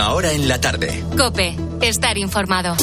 Última hora en la tarde. COPE. Estar informado.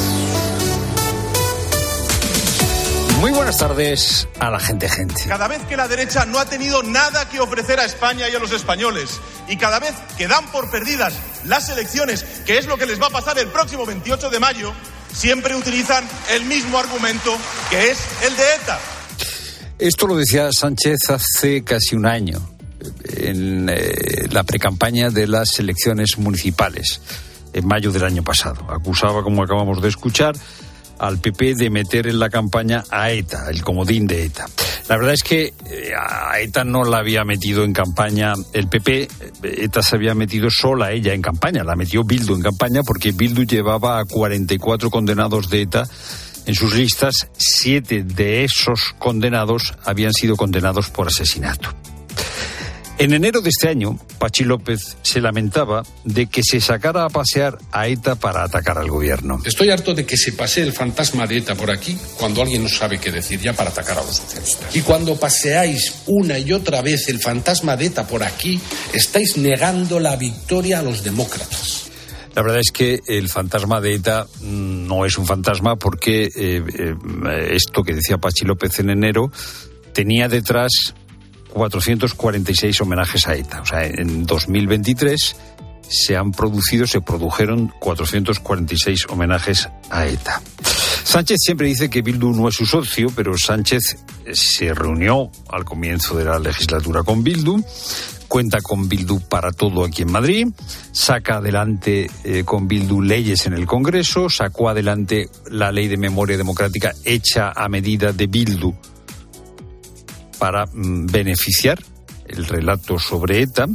Muy buenas tardes a la gente. Cada vez que la derecha no ha tenido nada que ofrecer a España y a los españoles, y cada vez que dan por perdidas las elecciones, que es lo que les va a pasar el próximo 28 de mayo, siempre utilizan el mismo argumento, que es el de ETA. Esto lo decía Sánchez hace casi un año, en la precampaña de las elecciones municipales, en mayo del año pasado. Acusaba, como acabamos de escuchar, al PP de meter en la campaña a ETA, el comodín de ETA. La verdad es que a ETA no la había metido en campaña el PP, ETA se había metido sola ella en campaña, la metió Bildu en campaña porque Bildu llevaba a 44 condenados de ETA en sus listas. 7 de esos condenados habían sido condenados por asesinato. En enero de este año, Patxi López se lamentaba de que se sacara a pasear a ETA para atacar al gobierno. Estoy harto de que se pasee el fantasma de ETA por aquí cuando alguien no sabe qué decir ya para atacar a los socialistas. Y cuando paseáis una y otra vez el fantasma de ETA por aquí, estáis negando la victoria a los demócratas. La verdad es que el fantasma de ETA no es un fantasma porque esto que decía Patxi López en enero tenía detrás 446 homenajes a ETA. O sea, en 2023 se produjeron 446 homenajes a ETA. Sánchez siempre dice que Bildu no es su socio, pero Sánchez se reunió al comienzo de la legislatura con Bildu, cuenta con Bildu para todo aquí en Madrid, saca adelante con Bildu leyes en el Congreso, sacó adelante la ley de memoria democrática hecha a medida de Bildu para beneficiar el relato sobre ETA.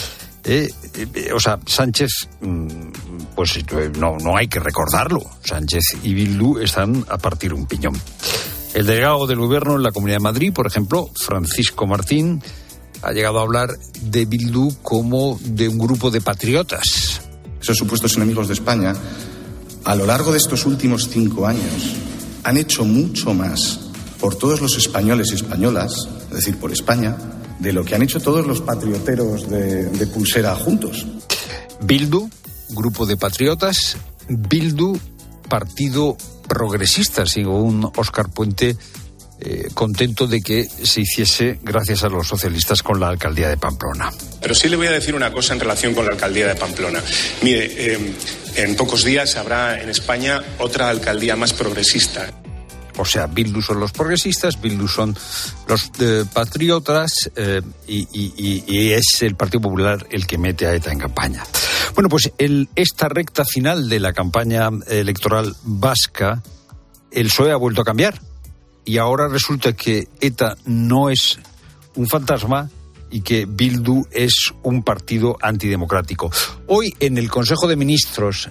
Sánchez, pues no hay que recordarlo. Sánchez y Bildu están a partir un piñón. El delegado del gobierno en la Comunidad de Madrid, por ejemplo, Francisco Martín, ha llegado a hablar de Bildu como de un grupo de patriotas. Esos supuestos enemigos de España, a lo largo de estos últimos 5 años, han hecho mucho más por todos los españoles y españolas, es decir, por España, de lo que han hecho todos los patrioteros de pulsera juntos. Bildu, grupo de patriotas, Bildu, partido progresista, según Óscar Puente, contento de que se hiciese gracias a los socialistas con la alcaldía de Pamplona. Pero sí le voy a decir una cosa en relación con la alcaldía de Pamplona. Mire, en pocos días habrá en España otra alcaldía más progresista. O sea, Bildu son los progresistas, Bildu son los patriotas y es el Partido Popular el que mete a ETA en campaña. Bueno, pues esta recta final de la campaña electoral vasca, el PSOE ha vuelto a cambiar y ahora resulta que ETA no es un fantasma y que Bildu es un partido antidemocrático. Hoy en el Consejo de Ministros,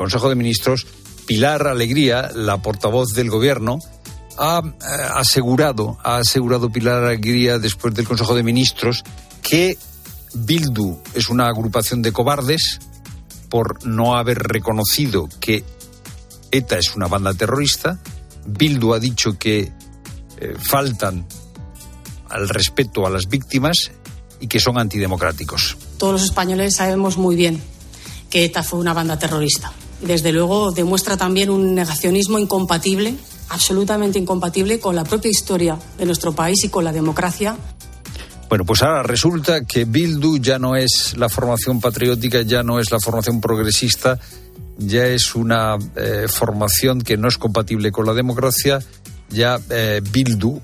Pilar Alegría, la portavoz del Gobierno, ha asegurado Pilar Alegría después del Consejo de Ministros que Bildu es una agrupación de cobardes por no haber reconocido que ETA es una banda terrorista. Bildu ha dicho que faltan al respeto a las víctimas y que son antidemocráticos. Todos los españoles sabemos muy bien que ETA fue una banda terrorista. Y desde luego demuestra también un negacionismo incompatible, absolutamente incompatible con la propia historia de nuestro país y con la democracia. Bueno, pues ahora resulta que Bildu ya no es la formación patriótica, ya no es la formación progresista, ya es una formación que no es compatible con la democracia. Ya Bildu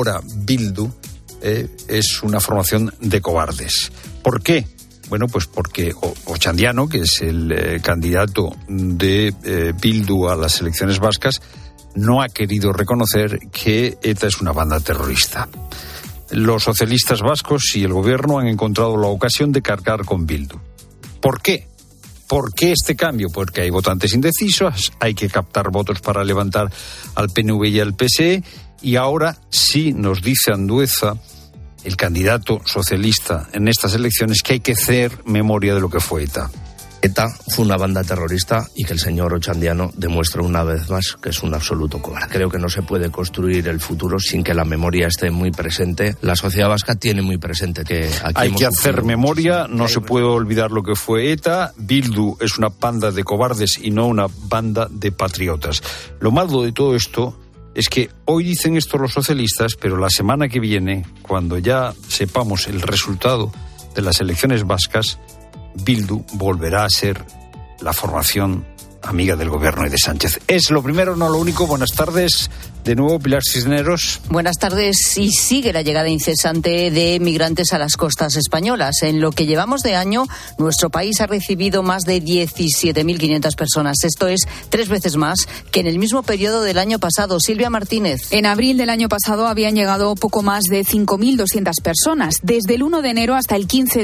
es una formación de cobardes. ¿Por qué? Bueno, pues porque Ochandiano, que es el candidato de Bildu a las elecciones vascas, no ha querido reconocer que ETA es una banda terrorista. Los socialistas vascos y el gobierno han encontrado la ocasión de cargar con Bildu. ¿Por qué? ¿Por qué este cambio? Porque hay votantes indecisos, hay que captar votos para levantar al PNV y al PSE, y ahora sí nos dice Andueza, el candidato socialista en estas elecciones, que hay que hacer memoria de lo que fue ETA. ETA fue una banda terrorista y que el señor Ochandiano demuestra una vez más que es un absoluto cobarde. Creo que no se puede construir el futuro sin que la memoria esté muy presente. La sociedad vasca tiene muy presente que aquí hay que hacer memoria, no se puede olvidar lo que fue ETA. Bildu es una banda de cobardes y no una banda de patriotas. Lo malo de todo esto es que hoy dicen esto los socialistas, pero la semana que viene, cuando ya sepamos el resultado de las elecciones vascas, Bildu volverá a ser la formación amiga del gobierno y de Sánchez. Es lo primero, no lo único. Buenas tardes. De nuevo, Pilar Cisneros. Buenas tardes. Y sigue la llegada incesante de migrantes a las costas españolas. En lo que llevamos de año, nuestro país ha recibido más de 17.500 personas. Esto es 3 veces más que en el mismo periodo del año pasado. Silvia Martínez. En abril del año pasado habían llegado poco más de 5.200 personas. Desde el 1 de enero hasta el 15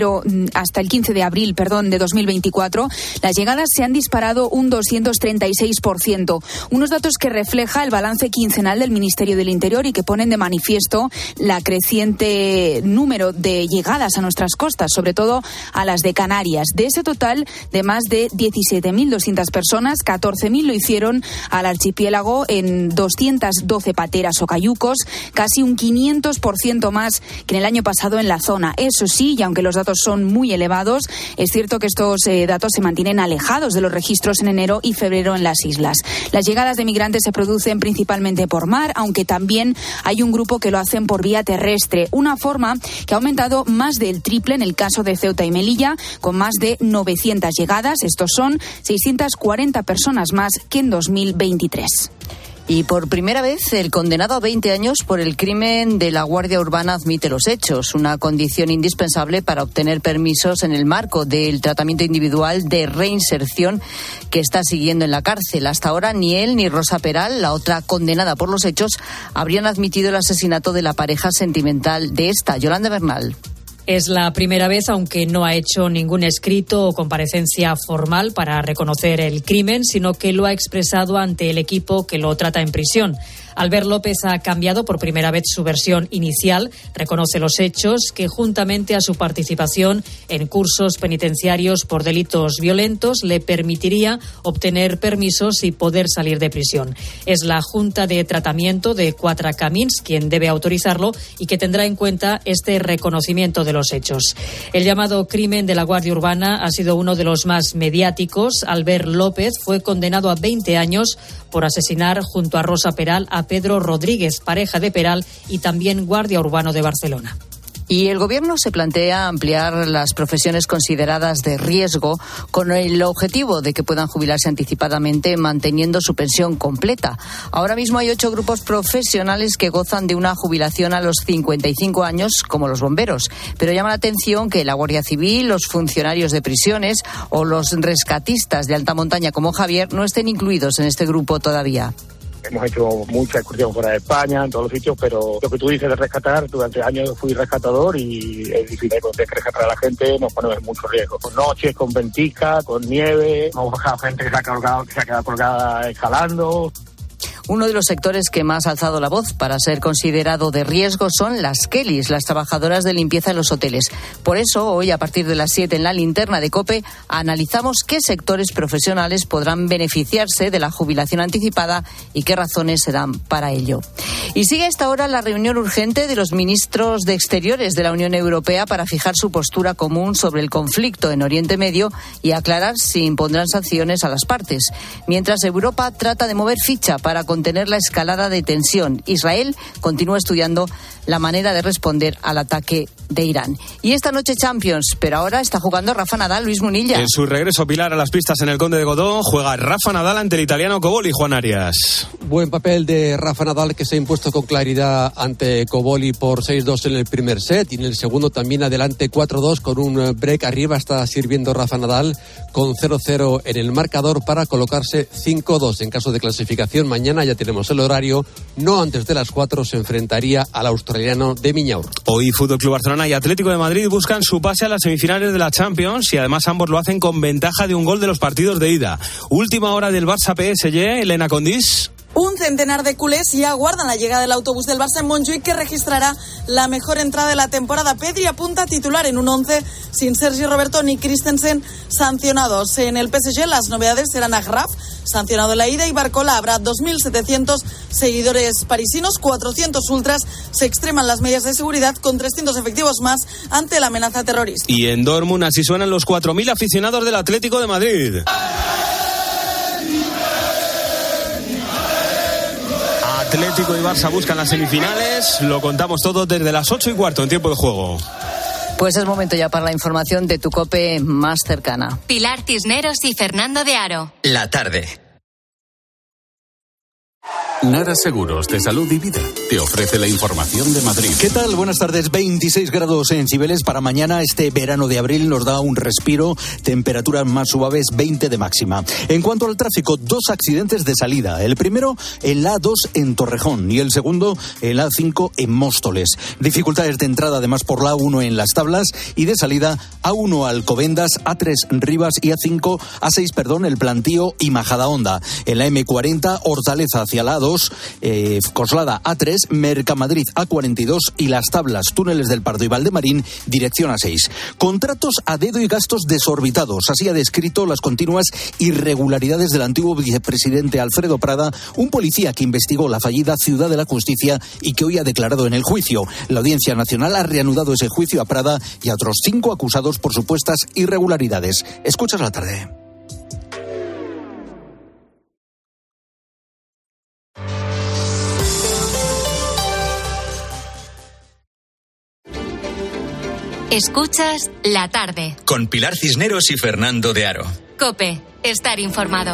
de abril, de 2024, las llegadas se han disparado un 236%. Unos datos que refleja el balance quincenal del Ministerio del Interior y que ponen de manifiesto la creciente número de llegadas a nuestras costas, sobre todo a las de Canarias. De ese total de más de 17.200 personas, 14.000 lo hicieron al archipiélago en 212 pateras o cayucos, casi un 500% más que en el año pasado en la zona. Eso sí, y aunque los datos son muy elevados, es cierto que estos datos se mantienen alejados de los registros en enero y febrero en las islas. Las llegadas de migrantes se producen principalmente por mar, aunque también hay un grupo que lo hacen por vía terrestre, una forma que ha aumentado más del triple en el caso de Ceuta y Melilla, con más de 900 llegadas. Estos son 640 personas más que en 2023. Y por primera vez, el condenado a 20 años por el crimen de la Guardia Urbana admite los hechos, una condición indispensable para obtener permisos en el marco del tratamiento individual de reinserción que está siguiendo en la cárcel. Hasta ahora, ni él ni Rosa Peral, la otra condenada por los hechos, habrían admitido el asesinato de la pareja sentimental de esta, Yolanda Bernal. Es la primera vez, aunque no ha hecho ningún escrito o comparecencia formal para reconocer el crimen, sino que lo ha expresado ante el equipo que lo trata en prisión. Albert López ha cambiado por primera vez su versión inicial, reconoce los hechos que juntamente a su participación en cursos penitenciarios por delitos violentos le permitiría obtener permisos y poder salir de prisión. Es la Junta de Tratamiento de Quatre Camins quien debe autorizarlo y que tendrá en cuenta este reconocimiento de los hechos. El llamado crimen de la Guardia Urbana ha sido uno de los más mediáticos. Albert López fue condenado a 20 años por asesinar junto a Rosa Peral a Pedro Rodríguez, pareja de Peral y también guardia urbano de Barcelona. Y el Gobierno se plantea ampliar las profesiones consideradas de riesgo con el objetivo de que puedan jubilarse anticipadamente manteniendo su pensión completa. Ahora mismo hay 8 grupos profesionales que gozan de una jubilación a los 55 años, como los bomberos. Pero llama la atención que la Guardia Civil, los funcionarios de prisiones o los rescatistas de alta montaña como Javier no estén incluidos en este grupo todavía. Hemos hecho mucha excursión fuera de España, en todos los sitios, pero lo que tú dices de rescatar, durante años fui rescatador y es difícil que rescatar a la gente, nos ponemos en mucho riesgo. Con noches, con ventisca, con nieve, hemos bajado gente que se ha quedado colgada escalando. Uno de los sectores que más ha alzado la voz para ser considerado de riesgo son las Kellys, las trabajadoras de limpieza en los hoteles. Por eso, hoy, a partir de las 7 en la linterna de COPE, analizamos qué sectores profesionales podrán beneficiarse de la jubilación anticipada y qué razones se dan para ello. Y sigue a esta hora la reunión urgente de los ministros de Exteriores de la Unión Europea para fijar su postura común sobre el conflicto en Oriente Medio y aclarar si impondrán sanciones a las partes. Mientras Europa trata de mover ficha para contener la escalada de tensión, Israel continúa estudiando la manera de responder al ataque de Irán. Y esta noche Champions, pero ahora está jugando Rafa Nadal, Luis Munilla. En su regreso, Pilar, a las pistas en el Conde de Godó, juega Rafa Nadal ante el italiano Cobolli, Juan Arias. Buen papel de Rafa Nadal, que se ha impuesto con claridad ante Cobolli por 6-2 en el primer set, y en el segundo también adelante 4-2 con un break arriba. Está sirviendo Rafa Nadal con 0-0 en el marcador para colocarse 5-2. En caso de clasificación, mañana ya tenemos el horario, no antes de las 4 se enfrentaría al australiano de Miñaur. Hoy Fútbol Club Barcelona y Atlético de Madrid buscan su pase a las semifinales de la Champions y además ambos lo hacen con ventaja de un gol de los partidos de ida. Última hora del Barça PSG, Elena Condís. Un centenar de culés ya aguardan la llegada del autobús del Barça en Montjuïc, que registrará la mejor entrada de la temporada. Pedri apunta a titular en un 11 sin Sergi Roberto ni Christensen sancionados. En el PSG las novedades serán Agraf, sancionado en la ida, y Barcola. Habrá 2.700 seguidores parisinos, 400 ultras. Se extreman las medidas de seguridad con 300 efectivos más ante la amenaza terrorista. Y en Dortmund así suenan los 4.000 aficionados del Atlético de Madrid. Atlético y Barça buscan las semifinales. Lo contamos todo desde las 8:15 en tiempo de juego. Pues es momento ya para la información de tu COPE más cercana. Pilar Cisneros y Fernando de Aro. La tarde. Nara Seguros de Salud y Vida te ofrece la información de Madrid. ¿Qué tal? Buenas tardes. 26 grados en Cibeles para mañana. Este verano de abril nos da un respiro. Temperaturas más suaves, 20 de máxima. En cuanto al tráfico, 2 accidentes de salida. El primero en la A2 en Torrejón y el segundo en la A5 en Móstoles. Dificultades de entrada además por la A1 en Las Tablas y de salida A1 Alcobendas, A3 Rivas y A6 el Plantío y Majadahonda. En la M40 Hortaleza hacia la A2, Coslada A3, Mercamadrid A42 y Las Tablas, túneles del Pardo y Valdemarín, dirección A6. Contratos a dedo y gastos desorbitados. Así ha descrito las continuas irregularidades del antiguo vicepresidente Alfredo Prada, un policía que investigó la fallida Ciudad de la Justicia y que hoy ha declarado en el juicio. La Audiencia Nacional ha reanudado ese juicio a Prada y a otros 5 acusados por supuestas irregularidades. Escuchas la tarde. Escuchas La Tarde. Con Pilar Cisneros y Fernando de Aro. COPE. Estar informado.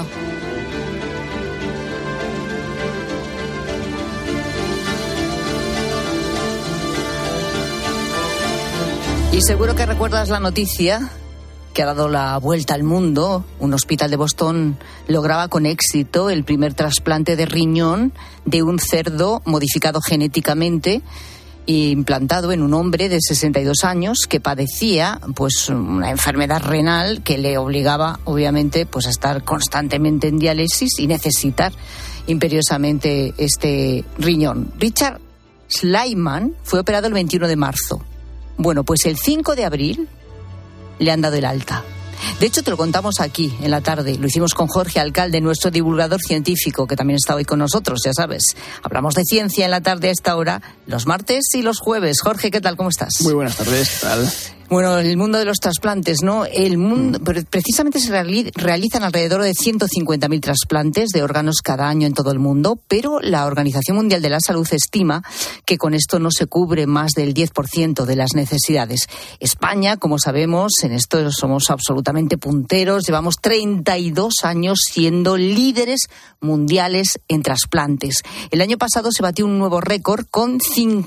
Y seguro que recuerdas la noticia que ha dado la vuelta al mundo. Un hospital de Boston lograba con éxito el primer trasplante de riñón de un cerdo modificado genéticamente, implantado en un hombre de 62 años que padecía pues una enfermedad renal que le obligaba obviamente pues a estar constantemente en diálisis y necesitar imperiosamente este riñón. Richard Slayman fue operado el 21 de marzo. Bueno, pues el 5 de abril le han dado el alta. De hecho, te lo contamos aquí en la tarde. Lo hicimos con Jorge Alcalde, nuestro divulgador científico, que también está hoy con nosotros, ya sabes. Hablamos de ciencia en la tarde a esta hora, los martes y los jueves. Jorge, ¿qué tal? ¿Cómo estás? Muy buenas tardes, ¿qué tal? Bueno, el mundo de los trasplantes, ¿no? El mundo, precisamente se realizan alrededor de 150.000 trasplantes de órganos cada año en todo el mundo, pero la Organización Mundial de la Salud estima que con esto no se cubre más del 10% de las necesidades. España, como sabemos, en esto somos absolutamente punteros. Llevamos 32 años siendo líderes mundiales en trasplantes. El año pasado se batió un nuevo récord con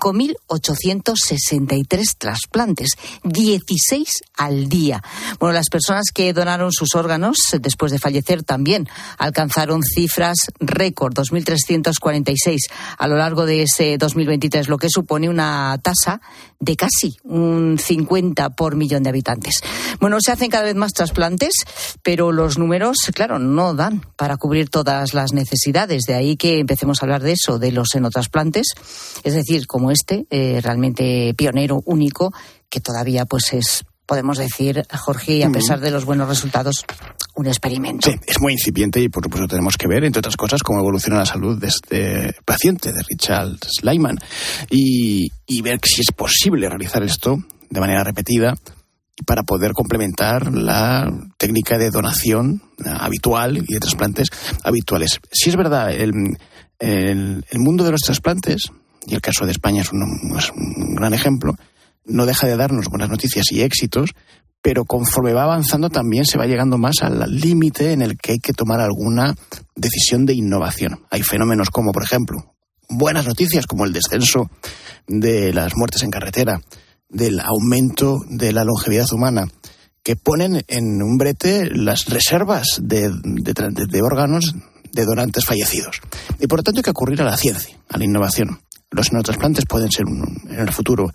5.863 trasplantes. 16 al día. Bueno, las personas que donaron sus órganos después de fallecer también alcanzaron cifras récord, 2.346 a lo largo de ese 2023, lo que supone una tasa de casi un 50 por millón de habitantes. Bueno, se hacen cada vez más trasplantes, pero los números, claro, no dan para cubrir todas las necesidades. De ahí que empecemos a hablar de eso, de los xenotrasplantes, es decir, como este, realmente pionero, único, que todavía pues es, podemos decir, Jorge, y a pesar de los buenos resultados, un experimento. Sí, es muy incipiente y por supuesto tenemos que ver, entre otras cosas, cómo evoluciona la salud de este paciente, de Richard Slayman, y ver si es posible realizar esto de manera repetida para poder complementar la técnica de donación habitual y de trasplantes habituales. Si es verdad, el mundo de los trasplantes, y el caso de España es un gran ejemplo, no deja de darnos buenas noticias y éxitos, pero conforme va avanzando también se va llegando más al límite en el que hay que tomar alguna decisión de innovación. Hay fenómenos como, por ejemplo, buenas noticias como el descenso de las muertes en carretera, del aumento de la longevidad humana, que ponen en un brete las reservas de órganos de donantes fallecidos. Y por lo tanto hay que recurrir a la ciencia, a la innovación. Los xenotrasplantes pueden ser en el futuro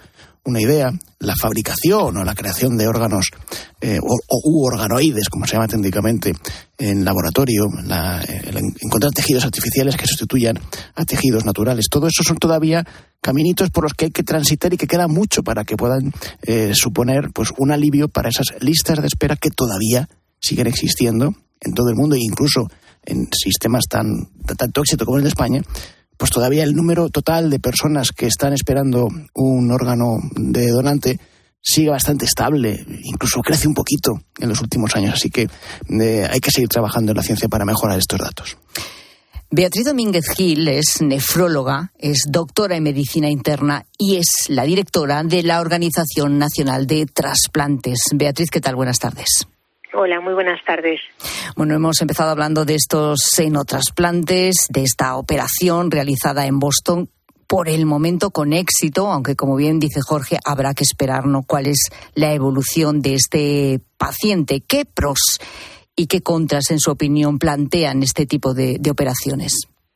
una idea, la fabricación o la creación de órganos u organoides, como se llama técnicamente, en laboratorio, encontrar tejidos artificiales que sustituyan a tejidos naturales. Todo eso son todavía caminitos por los que hay que transitar y que queda mucho para que puedan suponer pues un alivio para esas listas de espera que todavía siguen existiendo en todo el mundo e incluso en sistemas de tanto éxito como el de España. Pues todavía el número total de personas que están esperando un órgano de donante sigue bastante estable, incluso crece un poquito en los últimos años, así que hay que seguir trabajando en la ciencia para mejorar estos datos. Beatriz Domínguez Gil es nefróloga, es doctora en medicina interna y es la directora de la Organización Nacional de Trasplantes. Beatriz, ¿qué tal? Buenas tardes. Hola, muy buenas tardes. Bueno, hemos empezado hablando de estos senotrasplantes, de esta operación realizada en Boston, por el momento con éxito, aunque como bien dice Jorge, habrá que esperar, ¿no?, cuál es la evolución de este paciente. ¿Qué pros y qué contras, en su opinión, plantean este tipo de operaciones?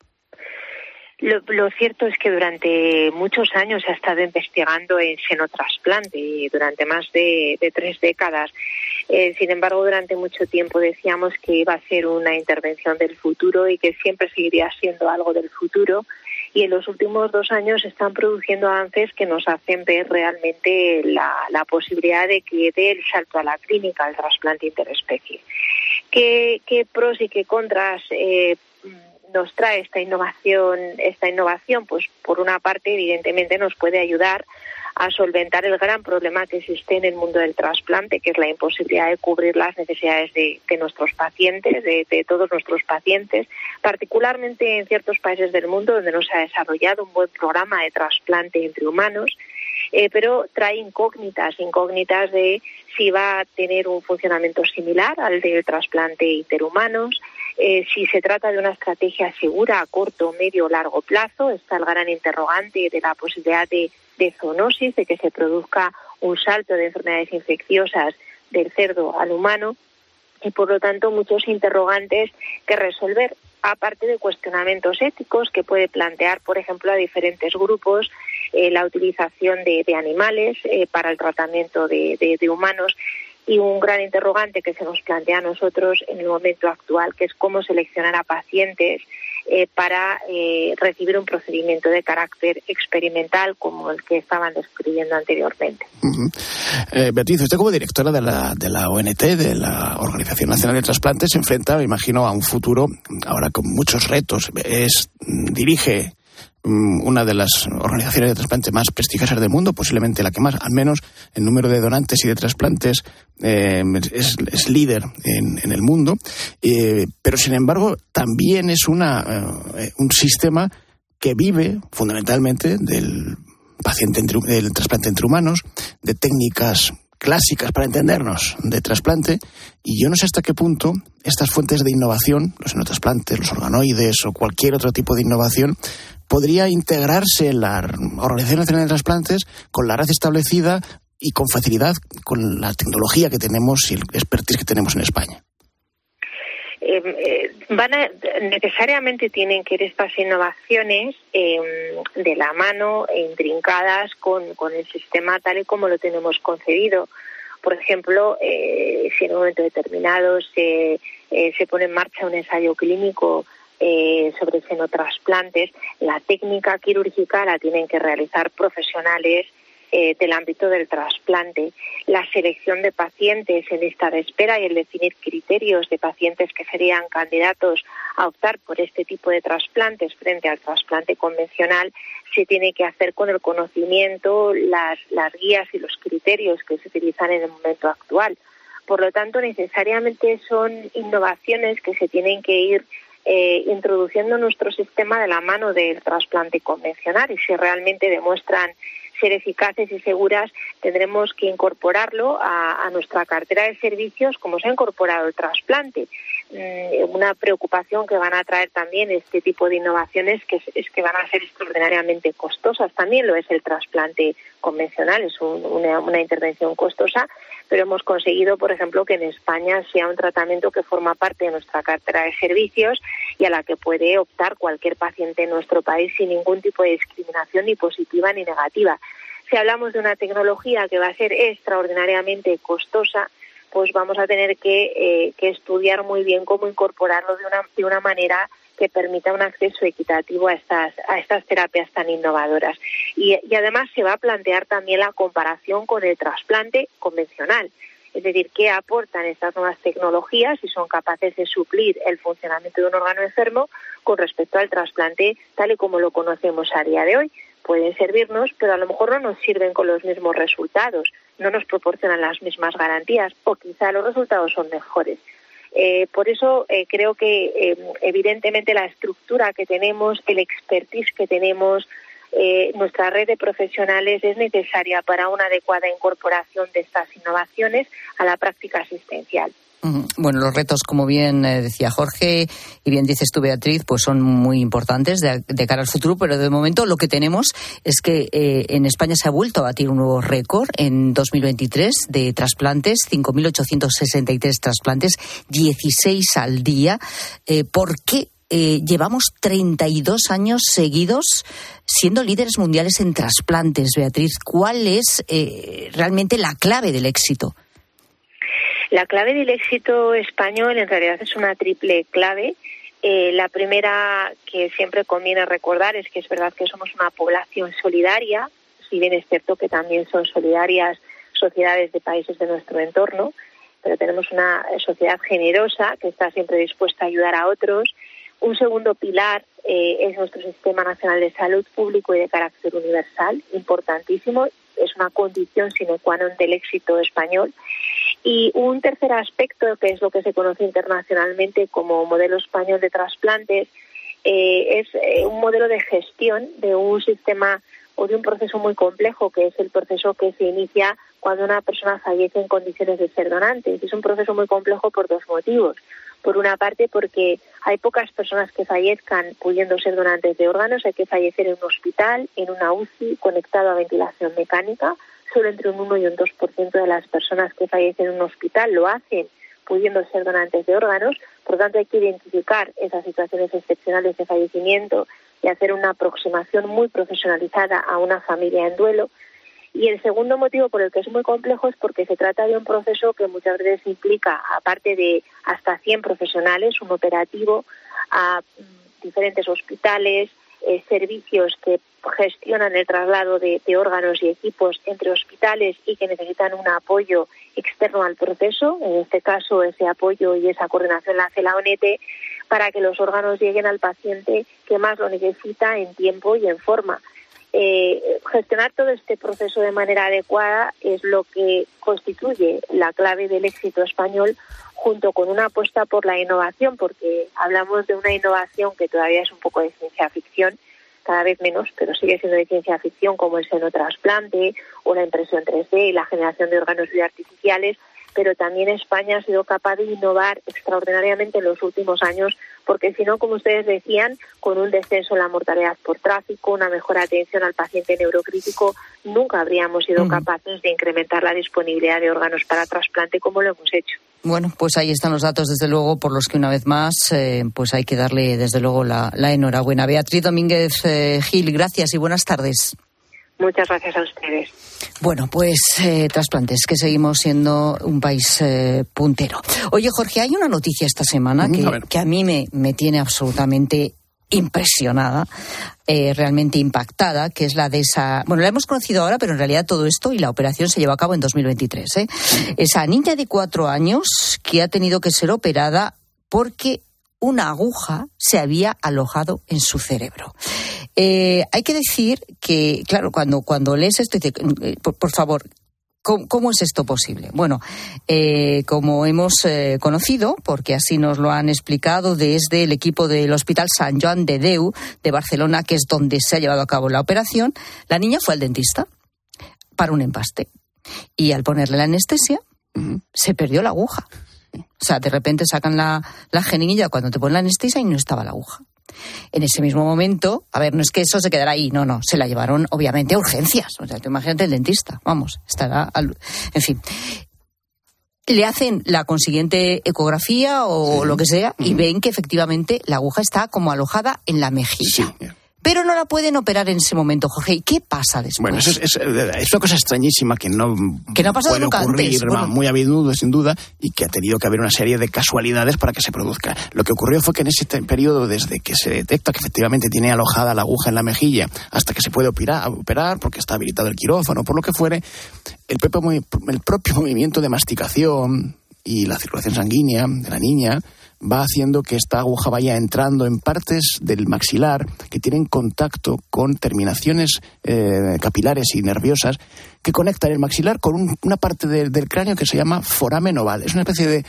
Lo cierto es que durante muchos años se ha estado investigando en senotrasplante, durante más de 3 décadas. Sin embargo, durante mucho tiempo decíamos que iba a ser una intervención del futuro y que siempre seguiría siendo algo del futuro. Y en los últimos 2 años se están produciendo avances que nos hacen ver realmente la posibilidad de que dé el salto a la clínica el trasplante interespecie. ¿Qué pros y qué contras nos trae esta innovación? Pues por una parte, evidentemente, nos puede ayudar a solventar el gran problema que existe en el mundo del trasplante, que es la imposibilidad de cubrir las necesidades de nuestros pacientes, de todos nuestros pacientes, particularmente en ciertos países del mundo donde no se ha desarrollado un buen programa de trasplante entre humanos, pero trae incógnitas de si va a tener un funcionamiento similar al del trasplante interhumanos, si se trata de una estrategia segura a corto, medio o largo plazo. Está el gran interrogante de la posibilidad de zoonosis, de que se produzca un salto de enfermedades infecciosas del cerdo al humano, y por lo tanto muchos interrogantes que resolver, aparte de cuestionamientos éticos que puede plantear, por ejemplo, a diferentes grupos la utilización de animales para el tratamiento de humanos. Y un gran interrogante que se nos plantea a nosotros en el momento actual, que es cómo seleccionar a pacientes para recibir un procedimiento de carácter experimental como el que estaban describiendo anteriormente. Beatriz, usted como directora de la ONT, de la Organización Nacional de Trasplantes, se enfrenta, me imagino, a un futuro ahora con muchos retos. Dirige una de las organizaciones de trasplantes más prestigiosas del mundo, posiblemente la que más, al menos en número de donantes y de trasplantes, es líder en el mundo, pero sin embargo también es un sistema que vive fundamentalmente del trasplante entre humanos, de técnicas clásicas, para entendernos, de trasplante, y yo no sé hasta qué punto estas fuentes de innovación, los xenotrasplantes, los organoides o cualquier otro tipo de innovación, podría integrarse en la Organización Nacional de Trasplantes con la red establecida y con facilidad con la tecnología que tenemos y el expertise que tenemos en España. Necesariamente tienen que ir estas innovaciones de la mano, intrincadas con el sistema tal y como lo tenemos concebido. Por ejemplo, si en un momento determinado se pone en marcha un ensayo clínico sobre xenotrasplantes, la técnica quirúrgica la tienen que realizar profesionales del ámbito del trasplante. La selección de pacientes en lista de espera y el definir criterios de pacientes que serían candidatos a optar por este tipo de trasplantes frente al trasplante convencional se tiene que hacer con el conocimiento, las guías y los criterios que se utilizan en el momento actual. Por lo tanto, necesariamente son innovaciones que se tienen que ir introduciendo en nuestro sistema de la mano del trasplante convencional, y si realmente demuestran ser eficaces y seguras, tendremos que incorporarlo a nuestra cartera de servicios como se ha incorporado el trasplante. Una preocupación que van a traer también este tipo de innovaciones es que van a ser extraordinariamente costosas. También lo es el trasplante convencional, es una intervención costosa, pero hemos conseguido, por ejemplo, que en España sea un tratamiento que forma parte de nuestra cartera de servicios y a la que puede optar cualquier paciente en nuestro país sin ningún tipo de discriminación, ni positiva ni negativa. Si hablamos de una tecnología que va a ser extraordinariamente costosa, pues vamos a tener que estudiar muy bien cómo incorporarlo de una manera que permita un acceso equitativo a estas terapias tan innovadoras. Y además se va a plantear también la comparación con el trasplante convencional. Es decir, qué aportan estas nuevas tecnologías y son capaces de suplir el funcionamiento de un órgano enfermo con respecto al trasplante tal y como lo conocemos a día de hoy. Pueden servirnos, pero a lo mejor no nos sirven con los mismos resultados, no nos proporcionan las mismas garantías o quizá los resultados son mejores. Por eso creo que evidentemente la estructura que tenemos, el expertise que tenemos, nuestra red de profesionales es necesaria para una adecuada incorporación de estas innovaciones a la práctica asistencial. Bueno, los retos, como bien decía Jorge y bien dices tú, Beatriz, pues son muy importantes de cara al futuro, pero de momento lo que tenemos es que en España se ha vuelto a batir un nuevo récord en 2023 de trasplantes, 5.863 trasplantes, 16 al día. ¿Por qué llevamos 32 años seguidos siendo líderes mundiales en trasplantes, Beatriz? ¿Cuál es realmente la clave del éxito? La clave del éxito español en realidad es una triple clave. La primera que siempre conviene recordar es que es verdad que somos una población solidaria, si bien es cierto que también son solidarias sociedades de países de nuestro entorno, pero tenemos una sociedad generosa que está siempre dispuesta a ayudar a otros. Un segundo pilar es nuestro Sistema Nacional de Salud Público y de carácter universal, importantísimo, es una condición sine qua non del éxito español. Y un tercer aspecto, que es lo que se conoce internacionalmente como modelo español de trasplantes, es un modelo de gestión de un sistema o de un proceso muy complejo, que es el proceso que se inicia cuando una persona fallece en condiciones de ser donante. Es un proceso muy complejo por dos motivos. Por una parte, porque hay pocas personas que fallezcan pudiendo ser donantes de órganos. Hay que fallecer en un hospital, en una UCI, conectado a ventilación mecánica. Solo entre un 1 y un 2% de las personas que fallecen en un hospital lo hacen pudiendo ser donantes de órganos. Por lo tanto, hay que identificar esas situaciones excepcionales de fallecimiento y hacer una aproximación muy profesionalizada a una familia en duelo. Y el segundo motivo por el que es muy complejo es porque se trata de un proceso que muchas veces implica, aparte de hasta 100 profesionales, un operativo a diferentes hospitales, servicios que gestionan el traslado de órganos y equipos entre hospitales y que necesitan un apoyo externo al proceso. En este caso, ese apoyo y esa coordinación la hace la ONT para que los órganos lleguen al paciente que más lo necesita en tiempo y en forma. Gestionar todo este proceso de manera adecuada es lo que constituye la clave del éxito español, junto con una apuesta por la innovación, porque hablamos de una innovación que todavía es un poco de ciencia ficción, cada vez menos, pero sigue siendo de ciencia ficción, como el senotrasplante o la impresión 3D y la generación de órganos bioartificiales, pero también España ha sido capaz de innovar extraordinariamente en los últimos años, porque si no, como ustedes decían, con un descenso en la mortalidad por tráfico, una mejor atención al paciente neurocrítico, nunca habríamos sido capaces de incrementar la disponibilidad de órganos para trasplante como lo hemos hecho. Bueno, pues ahí están los datos, desde luego, por los que una vez más pues hay que darle, desde luego, la enhorabuena. Beatriz Domínguez Gil, gracias y buenas tardes. Muchas gracias a ustedes. Bueno, pues trasplantes, que seguimos siendo un país puntero. Oye, Jorge, hay una noticia esta semana que a mí me tiene absolutamente impresionada, realmente impactada, que es la de esa... Bueno, la hemos conocido ahora, pero en realidad todo esto y la operación se llevó a cabo en 2023. Esa niña de 4 años que ha tenido que ser operada porque una aguja se había alojado en su cerebro. Hay que decir que, claro, cuando lees esto, dices, por favor, ¿cómo es esto posible? Bueno, como hemos conocido, porque así nos lo han explicado desde el equipo del Hospital Sant Joan de Déu de Barcelona, que es donde se ha llevado a cabo la operación, la niña fue al dentista para un empaste. Y al ponerle la anestesia, se perdió la aguja. O sea, de repente sacan la jeringuilla cuando te ponen la anestesia y no estaba la aguja. En ese mismo momento, a ver, no es que eso se quedara ahí, no, se la llevaron obviamente a urgencias. O sea, tú imagínate el dentista, en fin. Le hacen la consiguiente ecografía o lo que sea y ven que efectivamente la aguja está como alojada en la mejilla. Sí. pero no la pueden operar en ese momento, Jorge. ¿Y qué pasa después? Bueno, eso es una cosa extrañísima que no ha pasado puede nunca ocurrir, antes. Bueno. Muy a menudo, sin duda, y que ha tenido que haber una serie de casualidades para que se produzca. Lo que ocurrió fue que en ese periodo, desde que se detecta que efectivamente tiene alojada la aguja en la mejilla hasta que se puede operar porque está habilitado el quirófano, por lo que fuere, el propio movimiento de masticación y la circulación sanguínea de la niña va haciendo que esta aguja vaya entrando en partes del maxilar que tienen contacto con terminaciones capilares y nerviosas que conectan el maxilar con una parte del cráneo que se llama foramen oval. Es una especie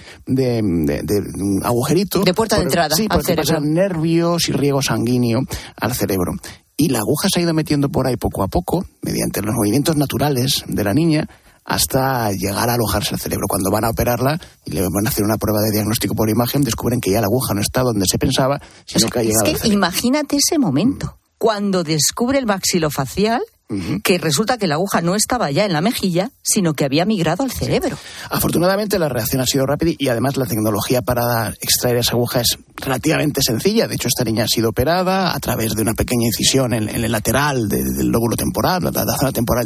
de agujerito. De puerta de entrada al cerebro. Pasan nervios y riego sanguíneo al cerebro. Y la aguja se ha ido metiendo por ahí poco a poco, mediante los movimientos naturales de la niña, hasta llegar a alojarse el cerebro. Cuando van a operarla y le van a hacer una prueba de diagnóstico por imagen, descubren que ya la aguja no está donde se pensaba, sino que ha llegado al cerebro. Imagínate ese momento, cuando descubre el maxilofacial, que resulta que la aguja no estaba ya en la mejilla, sino que había migrado al cerebro. Afortunadamente la reacción ha sido rápida y además la tecnología para extraer esa aguja es relativamente sencilla. De hecho, esta niña ha sido operada a través de una pequeña incisión en el lateral del lóbulo temporal, la zona temporal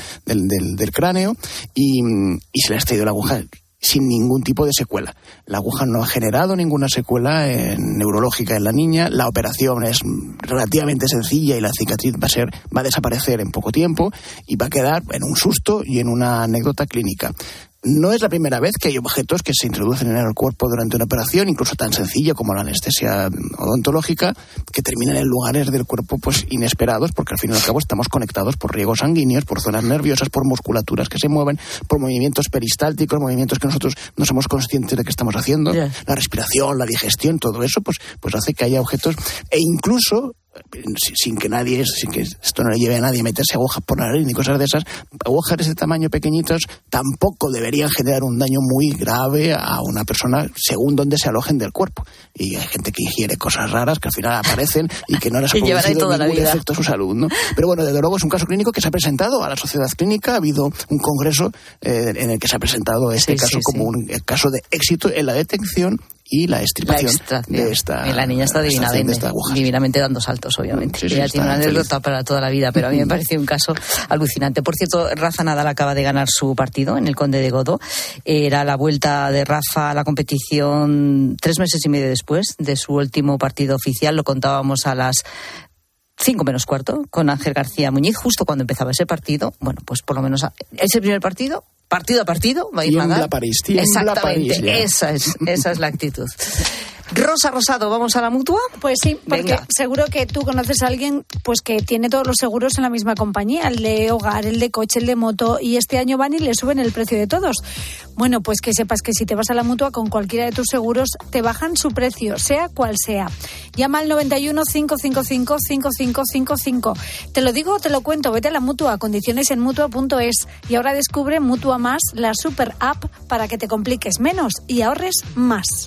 del cráneo, y se le ha extraído la aguja sin ningún tipo de secuela. La aguja no ha generado ninguna secuela neurológica en la niña. La operación es relativamente sencilla y la cicatriz va a desaparecer en poco tiempo y va a quedar en un susto y en una anécdota clínica. No es la primera vez que hay objetos que se introducen en el cuerpo durante una operación, incluso tan sencilla como la anestesia odontológica, que terminan en lugares del cuerpo pues inesperados, porque al fin y al cabo estamos conectados por riegos sanguíneos, por zonas nerviosas, por musculaturas que se mueven, por movimientos peristálticos, movimientos que nosotros no somos conscientes de que estamos haciendo. Yeah. La respiración, la digestión, todo eso pues hace que haya objetos e incluso sin que esto no le lleve a nadie a meterse agujas por la nariz ni cosas de esas, agujas de ese tamaño pequeñitos tampoco deberían generar un daño muy grave a una persona según donde se alojen del cuerpo. Y hay gente que ingiere cosas raras que al final aparecen y que no les ha producido ningún efecto a su salud, ¿no? Pero bueno, desde luego es un caso clínico que se ha presentado a la sociedad clínica. Ha habido un congreso en el que se ha presentado este caso como un caso de éxito en la detección y la extirpación de esta. Y la niña está divinamente dando saltos, obviamente. Ella tiene una anécdota para toda la vida, pero a mí me pareció un caso alucinante. Por cierto, Rafa Nadal acaba de ganar su partido en el Conde de Godó. Era la vuelta de Rafa a la competición 3 meses y medio después de su último partido oficial. Lo contábamos a las 5 menos cuarto con Ángel García Muñiz, justo cuando empezaba ese partido. Bueno, pues por lo menos ese primer partido a partido, va a ir Nadal. Exactamente, París, esa es la actitud. Rosa Rosado, ¿vamos a la Mutua? Pues sí, porque Venga. Seguro que tú conoces a alguien pues que tiene todos los seguros en la misma compañía, el de hogar, el de coche, el de moto, y este año van y le suben el precio de todos. Bueno, pues que sepas que si te vas a la Mutua con cualquiera de tus seguros, te bajan su precio, sea cual sea. Llama al 91 555 5555. Te lo digo o te lo cuento, vete a la Mutua, condiciones en Mutua.es, y ahora descubre Mutua Más, la super app para que te compliques menos y ahorres más.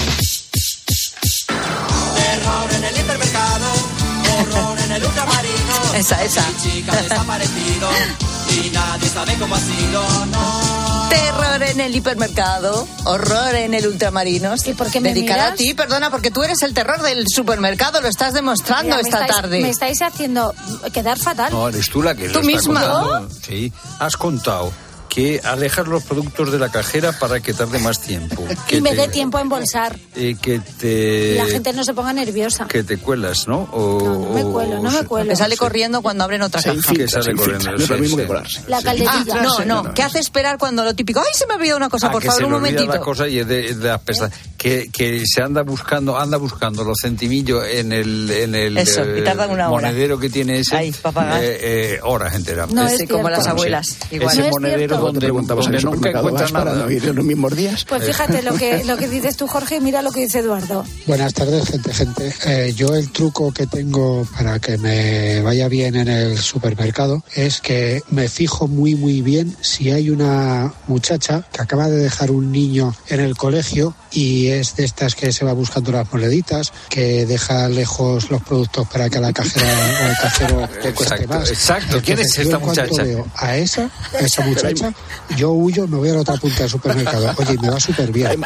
Terror en el hipermercado, horror en el ultramarino. Esa. Mi chica ha desaparecido y nadie sabe cómo ha sido, no. Terror en el hipermercado, horror en el ultramarinos. ¿Y por qué me dedicada miras? a ti, perdona, porque tú eres el terror del supermercado, lo estás demostrando esta tarde. Me estáis haciendo quedar fatal. No, eres tú la que ¿Tú lo está misma? contando. Sí, has contado que alejas los productos de la cajera para que tarde más tiempo. Y me dé tiempo a embolsar. Y la gente no se ponga nerviosa. Que te cuelas, ¿no? No me cuelo. Que sale corriendo cuando abren otra caja. Que sale corriendo. No es lo mismo que colarse. La calderilla. No. ¿Qué hace esperar cuando lo típico? ¡Ay, se me ha olvidado una cosa! Por favor, un momentito. La cosa y es de las pesas. Que se anda buscando los centimillos en el eso, y tardan una hora. Monedero que tiene ese. Ahí, para pagar. Horas enteras. No es como las abuelas. Igual. Ese monedero donde nunca encuentras nada. ¿No ir en los mismos días? Pues fíjate lo que dices tú, Jorge, y mira lo que dice Eduardo. Buenas tardes, gente. Yo el truco que tengo para que me vaya bien en el supermercado es que me fijo muy bien si hay una muchacha que acaba de dejar un niño en el colegio y es de estas que se va buscando las moneditas, que deja lejos los productos para que a la cajera o al cajero le cueste más. Exacto. ¿Quién es esta muchacha? Cuando veo a esa muchacha, yo huyo, me voy a la otra punta del supermercado. Oye, me va súper bien.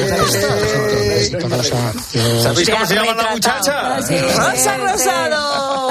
¿Sabéis cómo se llama la muchacha? Rosa Rosado.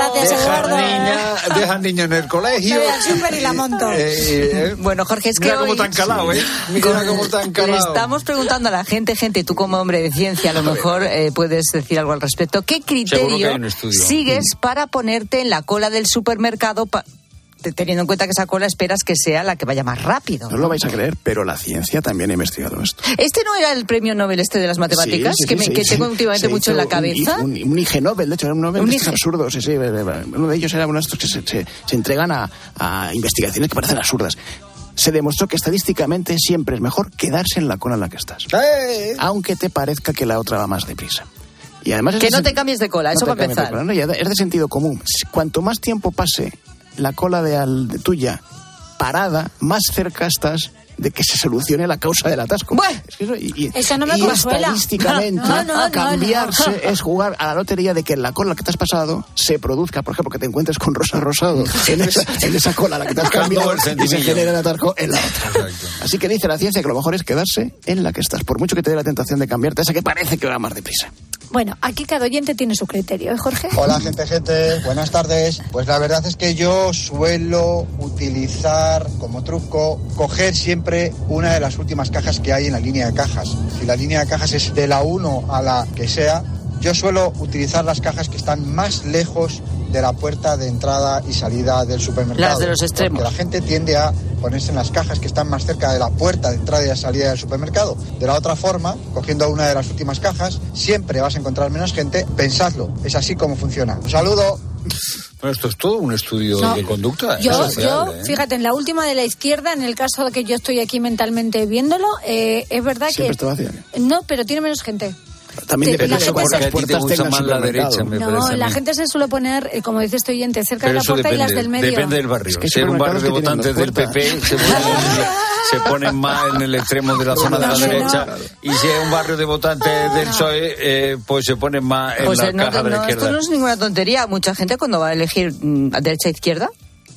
Deja al niño en el colegio. Me voy al súper y la monto. Bueno, Jorge, es que mira cómo tan calado, Mira cómo tan calado. Le estamos preguntando a la gente, tú como hombre de ciencia, a lo mejor puedes decir algo al respecto. ¿Qué criterio sigues para ponerte en la cola del supermercado teniendo en cuenta que esa cola esperas que sea la que vaya más rápido? No lo vais a creer, pero la ciencia también ha investigado esto. ¿Este no era el premio Nobel de las matemáticas? Sí, que tengo últimamente mucho en la cabeza. Un IG Nobel, de hecho, era un Nobel absurdo. Sí. Uno de ellos era uno de estos que se entregan a investigaciones que parecen absurdas. Se demostró que estadísticamente siempre es mejor quedarse en la cola en la que estás. Aunque te parezca que la otra va más deprisa. Y además que no te cambies de cola, eso para empezar. Es de sentido común. Cuanto más tiempo pase la cola de tuya parada, más cerca estás de que se solucione la causa del atasco. Bueno, eso no me consuela. Estadísticamente, cambiarse es jugar a la lotería de que en la cola que te has pasado se produzca, por ejemplo, que te encuentres con Rosa Rosado en esa cola a la que te has cambiado y se genera el atasco en la otra. Exacto. Así que dice la ciencia que lo mejor es quedarse en la que estás, por mucho que te dé la tentación de cambiarte a esa que parece que va más deprisa. Bueno, aquí cada oyente tiene su criterio, Jorge? Hola, gente, buenas tardes. Pues la verdad es que yo suelo utilizar como truco coger siempre una de las últimas cajas que hay en la línea de cajas. Si la línea de cajas es de la 1 a la que sea, yo suelo utilizar las cajas que están más lejos de la puerta de entrada y salida del supermercado. Las de los extremos. Porque la gente tiende a ponerse en las cajas que están más cerca de la puerta de entrada y de salida del supermercado. De la otra forma, cogiendo una de las últimas cajas, siempre vas a encontrar menos gente. Pensadlo, es así como funciona. Un saludo. Bueno, esto es todo un estudio de conducta. Yo, fíjate, en la última de la izquierda, en el caso de que yo estoy aquí mentalmente viéndolo, es verdad siempre que... Está vacía. No, pero tiene menos gente. También depende de cuántas puertas tenga más la derecha, me parece. La gente se suele poner, como dice este oyente, cerca de la puerta y las del medio. Depende del barrio. Es que si era un barrio de votantes del PP, se ponen más en el extremo de la zona de la derecha. Y si es un barrio de votantes del PSOE, pues se ponen más en la caja de la izquierda. Esto no es ninguna tontería. Mucha gente cuando va a elegir a derecha e izquierda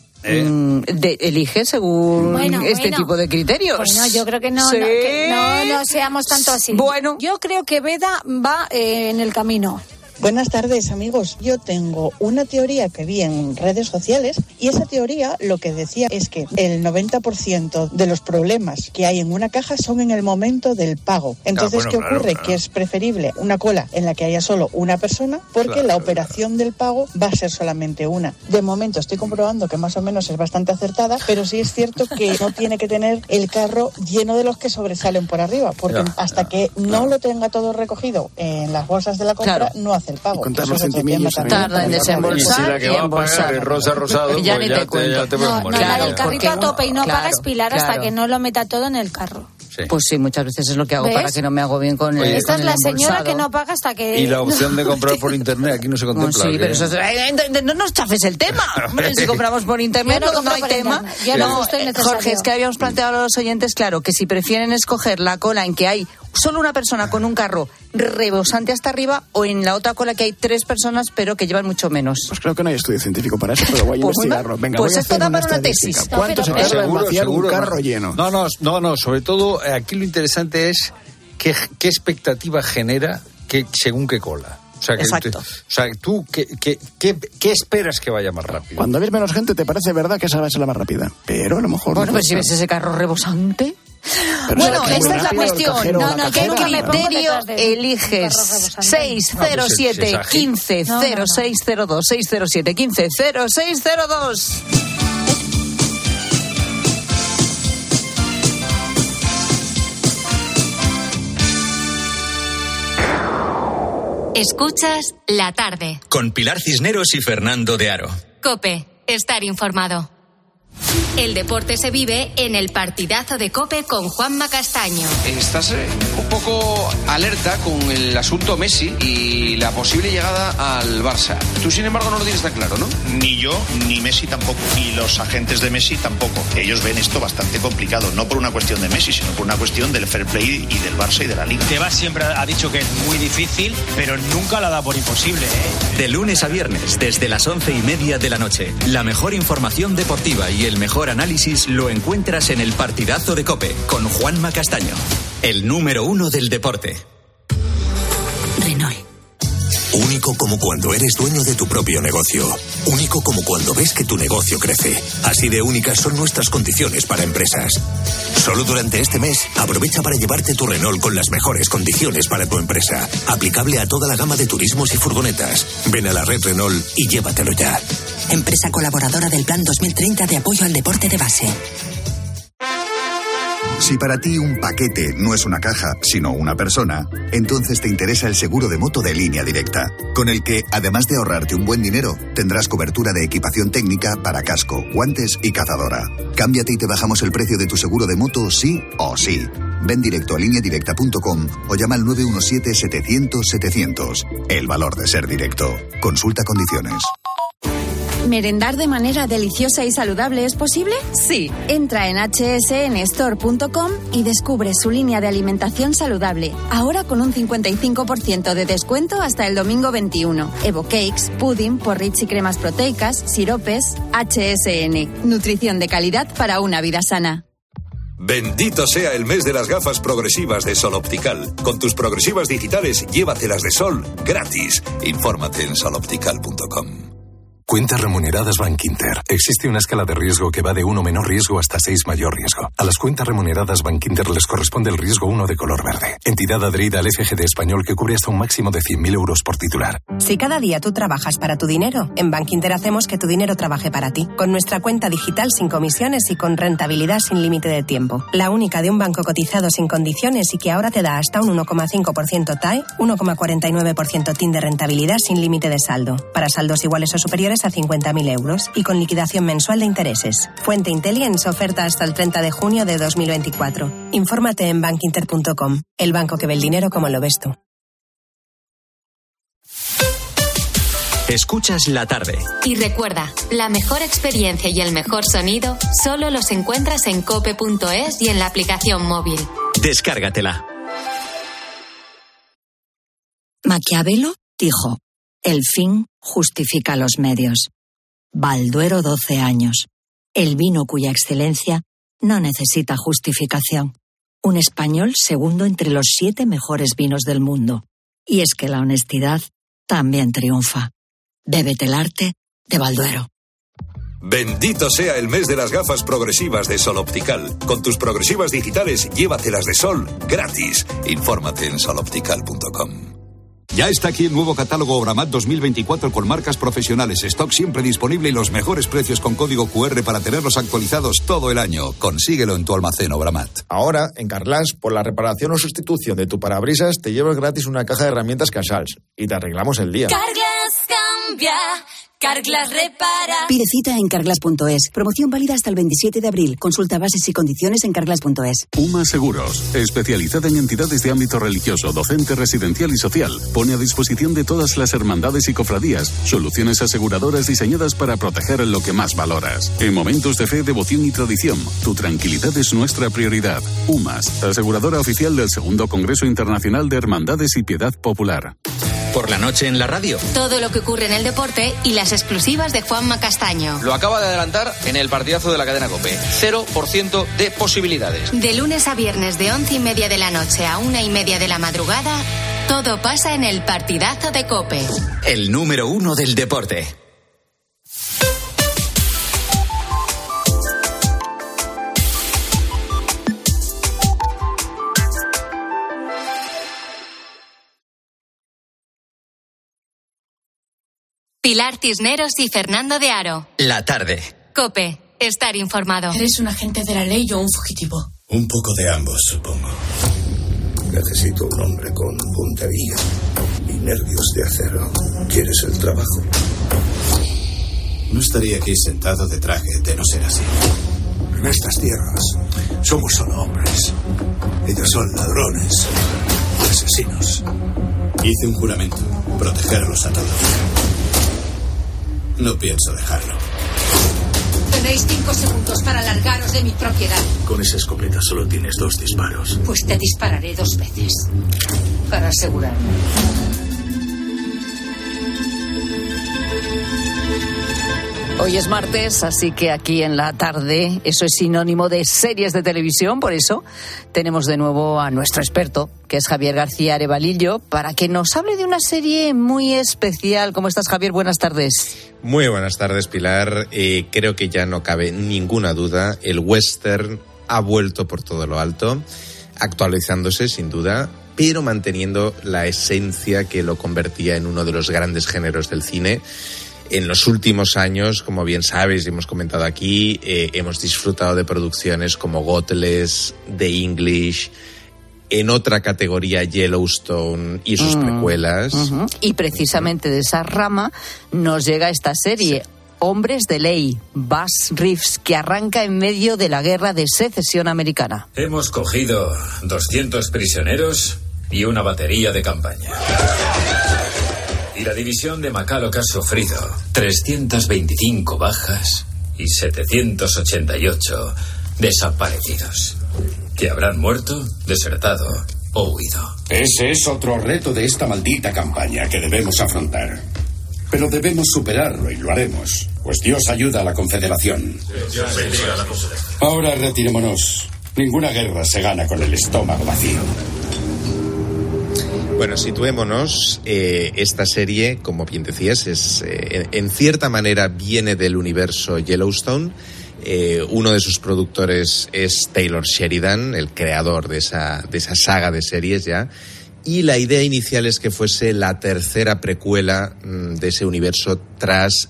elige según tipo de criterios. Bueno, yo creo que no seamos tanto así. Bueno, yo creo que Veda va en el camino. Buenas tardes, amigos. Yo tengo una teoría que vi en redes sociales y esa teoría lo que decía es que el 90% de los problemas que hay en una caja son en el momento del pago. Entonces, ¿qué ocurre? Que es preferible una cola en la que haya solo una persona porque la operación del pago va a ser solamente una. De momento estoy comprobando que más o menos es bastante acertada, pero sí es cierto que no tiene que tener el carro lleno de los que sobresalen por arriba, porque hasta que no lo tenga todo recogido en las bolsas de la compra, no hace el pago. Contar los centimillos. Tarda en desembolsar. Y si la que va a pagar es Rosa Rosado, ya ni te cuento. Ya te puedes morir. No, el carrito a tope y no pagas pilar hasta que no lo meta todo en el carro. Sí. Pues sí, muchas veces es lo que hago para que no me hago bien con el Esta es la señora embolsado. que no paga hasta que... Y la opción de comprar por internet, aquí no se contempla. Sí, pero eso no nos chafes el tema. Hombre, si compramos por internet no hay tema. Jorge, es que habíamos planteado a los oyentes, claro, que si prefieren escoger la cola en que hay solo una persona con un carro rebosante hasta arriba o en la otra cola que hay 3 personas pero que llevan mucho menos. Pues creo que no hay estudio científico para eso, pero voy a investigarlo. Venga, pues voy a esto hacer da para una tesis. ¿Cuánto se tarda en vaciar un carro lleno? No, sobre todo aquí lo interesante es qué expectativa genera según qué cola. O sea, tú, ¿qué esperas que vaya más rápido? Cuando ves menos gente te parece verdad que esa va a ser la más rápida, pero a lo mejor... Bueno, pero si ves ese carro rebosante... Pero bueno, esta es la cuestión. ¿Qué criterio eliges? 607 15 0602 607 15 0602. Escuchas La Tarde. Con Pilar Cisneros y Fernando de Aro. COPE. Estar informado. El deporte se vive en el partidazo de COPE con Juanma Castaño. Estás un poco alerta con el asunto Messi y la posible llegada al Barça. Tú, sin embargo, no lo tienes tan claro, ¿no? Ni yo, ni Messi tampoco. Y los agentes de Messi tampoco. Ellos ven esto bastante complicado, no por una cuestión de Messi, sino por una cuestión del fair play y del Barça y de la Liga. Tebas siempre ha dicho que es muy difícil, pero nunca la da por imposible, ¿eh? De lunes a viernes, desde las 11:30 de la noche, la mejor información deportiva y el mejor análisis lo encuentras en el partidazo de COPE con Juanma Castaño, el número 1 del deporte. Renault. Único como cuando eres dueño de tu propio negocio. Único como cuando ves que tu negocio crece. Así de únicas son nuestras condiciones para empresas. Solo durante este mes, aprovecha para llevarte tu Renault con las mejores condiciones para tu empresa. Aplicable a toda la gama de turismos y furgonetas. Ven a la red Renault y llévatelo ya. Empresa colaboradora del Plan 2030 de apoyo al deporte de base. Si para ti un paquete no es una caja, sino una persona, entonces te interesa el seguro de moto de Línea Directa, con el que, además de ahorrarte un buen dinero, tendrás cobertura de equipación técnica para casco, guantes y cazadora. Cámbiate y te bajamos el precio de tu seguro de moto sí o sí. Ven directo a lineadirecta.com o llama al 917-700-700. El valor de ser directo. Consulta condiciones. ¿Merendar de manera deliciosa y saludable es posible? Sí. Entra en hsnstore.com y descubre su línea de alimentación saludable. Ahora con un 55% de descuento hasta el domingo 21. Evo Cakes, pudding, porridge y cremas proteicas, siropes. HSN. Nutrición de calidad para una vida sana. Bendito sea el mes de las gafas progresivas de Sol Optical. Con tus progresivas digitales, llévatelas de sol gratis. Infórmate en soloptical.com. Cuentas remuneradas Bankinter. Existe una escala de riesgo que va de 1 menor riesgo hasta 6 mayor riesgo. A las cuentas remuneradas Bankinter les corresponde el riesgo 1 de color verde. Entidad adherida al FGD español que cubre hasta un máximo de 100.000 euros por titular. Si cada día tú trabajas para tu dinero, en Bankinter hacemos que tu dinero trabaje para ti. Con nuestra cuenta digital sin comisiones y con rentabilidad sin límite de tiempo. La única de un banco cotizado sin condiciones y que ahora te da hasta un 1,5% TAE, 1,49% TIN de rentabilidad sin límite de saldo. Para saldos iguales o superiores a 50.000 euros y con liquidación mensual de intereses. Fuente Intelligence, oferta hasta el 30 de junio de 2024. Infórmate en bankinter.com, el banco que ve el dinero como lo ves tú. Escuchas la tarde. Y recuerda, la mejor experiencia y el mejor sonido solo los encuentras en cope.es y en la aplicación móvil. Descárgatela. Maquiavelo dijo: el fin justifica los medios. Balduero 12 años. El vino cuya excelencia no necesita justificación. Un español segundo entre los 7 mejores vinos del mundo. Y es que la honestidad también triunfa. Bébete el arte de Balduero. Bendito sea el mes de las gafas progresivas de Sol Optical. Con tus progresivas digitales, llévatelas de sol gratis. Infórmate en soloptical.com. Ya está aquí el nuevo catálogo Obramat 2024 con marcas profesionales, stock siempre disponible y los mejores precios con código QR para tenerlos actualizados todo el año. Consíguelo en tu almacén Obramat. Ahora, en Carglass, por la reparación o sustitución de tu parabrisas, te llevas gratis una caja de herramientas Casals y te arreglamos el día. Carglass cambia, Carglass repara. Pide cita en carglass.es. Promoción válida hasta el 27 de abril. Consulta bases y condiciones en carglass.es. UMA Seguros, especializada en entidades de ámbito religioso, docente, residencial y social, pone a disposición de todas las hermandades y cofradías soluciones aseguradoras diseñadas para proteger lo que más valoras. En momentos de fe, devoción y tradición, tu tranquilidad es nuestra prioridad. UMAS, aseguradora oficial del Segundo Congreso Internacional de Hermandades y Piedad Popular. Por la noche en la radio. Todo lo que ocurre en el deporte y las exclusivas de Juanma Castaño. Lo acaba de adelantar en el partidazo de la cadena COPE. 0% de posibilidades. De lunes a viernes de 11:30 de la noche a 1:30 de la madrugada, todo pasa en el partidazo de COPE. El número 1 del deporte. Pilar Cisneros y Fernando de Aro. La tarde. COPE. Estar informado. ¿Eres un agente de la ley o un fugitivo? Un poco de ambos, supongo. Necesito un hombre con puntería y nervios de acero. ¿Quieres el trabajo? No estaría aquí sentado de traje de no ser así. En estas tierras somos solo hombres. Ellos son ladrones, asesinos. Hice un juramento, protegerlos a todos. No pienso dejarlo. Tenéis 5 segundos para largaros de mi propiedad. Con esa escopeta solo tienes 2 disparos. Pues te dispararé 2 veces. Para asegurarme. Hoy es martes, así que aquí en la tarde eso es sinónimo de series de televisión, por eso tenemos de nuevo a nuestro experto, que es Javier García Arevalillo, para que nos hable de una serie muy especial. ¿Cómo estás, Javier? Buenas tardes. Muy buenas tardes, Pilar. Creo que ya no cabe ninguna duda, el western ha vuelto por todo lo alto, actualizándose sin duda, pero manteniendo la esencia que lo convertía en uno de los grandes géneros del cine. En los últimos años, como bien sabes y hemos comentado aquí, hemos disfrutado de producciones como Godless, The English, en otra categoría Yellowstone y sus precuelas. Y precisamente de esa rama nos llega esta serie, Hombres de Ley, Bass Reeves, que arranca en medio de la Guerra de Secesión Americana. Hemos cogido 200 prisioneros y una batería de campaña. Y la división de McCulloch ha sufrido 325 bajas y 788 desaparecidos, que habrán muerto, desertado o huido. Ese es otro reto de esta maldita campaña que debemos afrontar. Pero debemos superarlo y lo haremos, pues Dios ayuda a la Confederación. Ahora retirémonos. Ninguna guerra se gana con el estómago vacío. Bueno, situémonos. Esta serie, como bien decías, en cierta manera viene del universo Yellowstone. Uno de sus productores es Taylor Sheridan, el creador de esa saga de series ya. Y la idea inicial es que fuese la tercera precuela de ese universo tras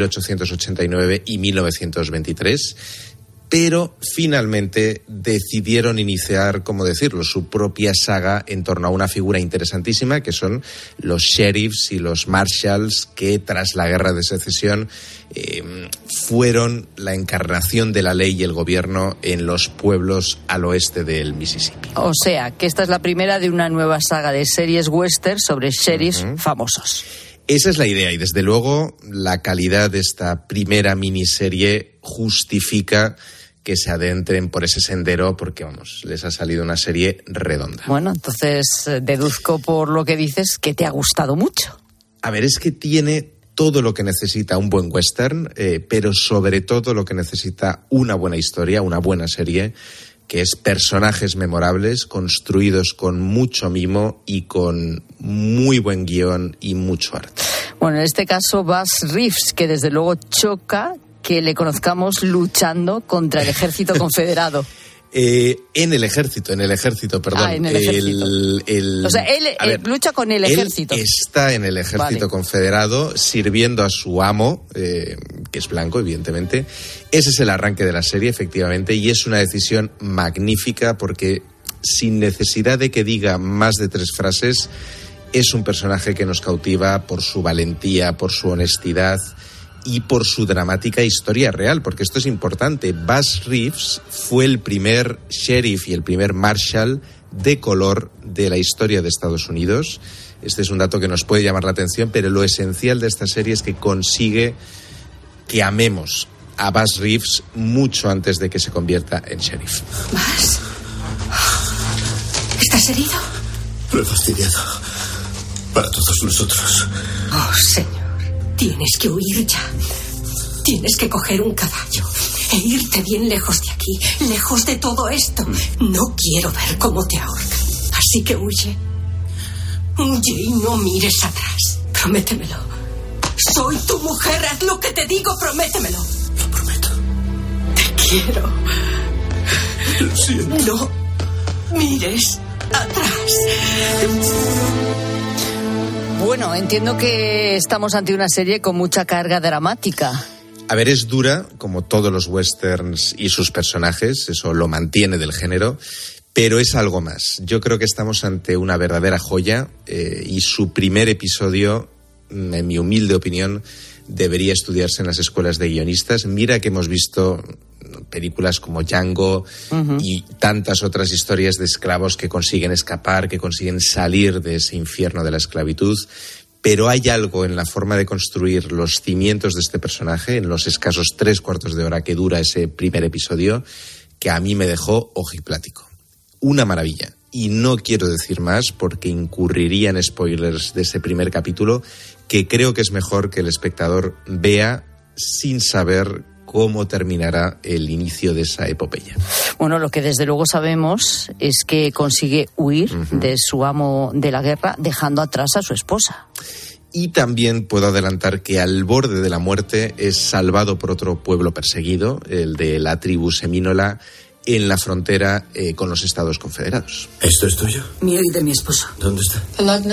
1889 y 1923. Pero finalmente decidieron iniciar, ¿cómo decirlo?, su propia saga en torno a una figura interesantísima, que son los sheriffs y los marshals, que tras la Guerra de Secesión fueron la encarnación de la ley y el gobierno en los pueblos al oeste del Mississippi. O sea, que esta es la primera de una nueva saga de series western sobre sheriffs famosos. Esa es la idea, y desde luego la calidad de esta primera miniserie justifica que se adentren por ese sendero, porque, vamos, les ha salido una serie redonda. Bueno, entonces deduzco por lo que dices que te ha gustado mucho. A ver, es que tiene todo lo que necesita un buen western, pero sobre todo lo que necesita una buena historia, una buena serie, que es personajes memorables, construidos con mucho mimo y con muy buen guión y mucho arte. Bueno, en este caso Bass Reeves, que desde luego choca que le conozcamos luchando contra el ejército confederado. En el ejército, perdón. En el ejército. O sea, él lucha con el ejército. Él está en el ejército confederado, sirviendo a su amo, que es blanco, evidentemente. Ese es el arranque de la serie, efectivamente, y es una decisión magnífica porque, sin necesidad de que diga más de 3 frases, es un personaje que nos cautiva por su valentía, por su honestidad y por su dramática historia real, porque esto es importante. Bass Reeves fue el primer sheriff y el primer marshal de color de la historia de Estados Unidos. Este es un dato que nos puede llamar la atención, pero lo esencial de esta serie es que consigue que amemos a Bass Reeves mucho antes de que se convierta en sheriff. ¿Bass? ¿Estás herido? Lo he fastidiado. Para todos nosotros. Oh, señor. Tienes que huir ya. Tienes que coger un caballo e irte bien lejos de aquí, lejos de todo esto. No quiero ver cómo te ahorcan. Así que huye. Huye y no mires atrás. Prométemelo. Soy tu mujer, haz lo que te digo, prométemelo. Lo prometo. Te quiero. Lo siento. No mires atrás. Bueno, entiendo que estamos ante una serie con mucha carga dramática. A ver, es dura, como todos los westerns y sus personajes, eso lo mantiene del género, pero es algo más. Yo creo que estamos ante una verdadera joya y su primer episodio, en mi humilde opinión, debería estudiarse en las escuelas de guionistas. Mira que hemos visto películas como Django y tantas otras historias de esclavos que consiguen escapar, que consiguen salir de ese infierno de la esclavitud. Pero hay algo en la forma de construir los cimientos de este personaje, en los escasos 3/4 de hora que dura ese primer episodio, que a mí me dejó ojiplático. Una maravilla. Y no quiero decir más porque incurriría en spoilers de ese primer capítulo, que creo que es mejor que el espectador vea sin saber cómo terminará el inicio de esa epopeya. Bueno, lo que desde luego sabemos es que consigue huir de su amo de la guerra, dejando atrás a su esposa. Y también puedo adelantar que al borde de la muerte es salvado por otro pueblo perseguido, el de la tribu semínola, en la frontera con los Estados Confederados. ¿Esto es tuyo? Mío y de mi esposo. ¿Dónde está?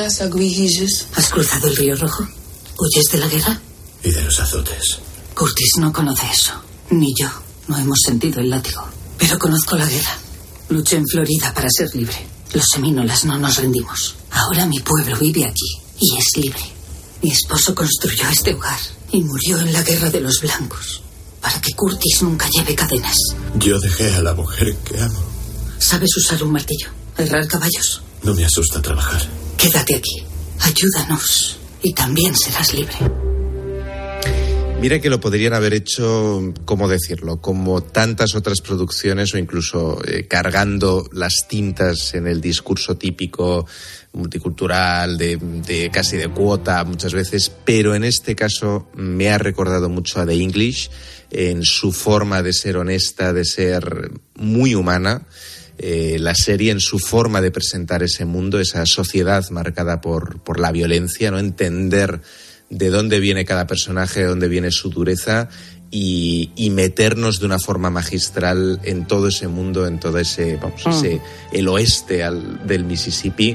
¿Has cruzado el río Rojo? ¿Huyes de la guerra? Y de los azotes. Curtis no conoce eso. Ni yo. No hemos sentido el látigo. Pero conozco la guerra. Luché en Florida para ser libre. Los semínolas no nos rendimos. Ahora mi pueblo vive aquí y es libre. Mi esposo construyó este hogar y murió en la guerra de los blancos para que Curtis nunca lleve cadenas. Yo dejé a la mujer que amo. ¿Sabes usar un martillo? ¿Herrar caballos? No me asusta trabajar. Quédate aquí. Ayúdanos y también serás libre. Mira que lo podrían haber hecho, ¿cómo decirlo?, como tantas otras producciones o incluso cargando las tintas en el discurso típico multicultural, de casi de cuota muchas veces, pero en este caso me ha recordado mucho a The English en su forma de ser honesta, de ser muy humana. La serie en su forma de presentar ese mundo, esa sociedad marcada por la violencia, ¿no? Entender de dónde viene cada personaje, de dónde viene su dureza y meternos de una forma magistral en todo ese mundo, en todo ese, el oeste del Mississippi,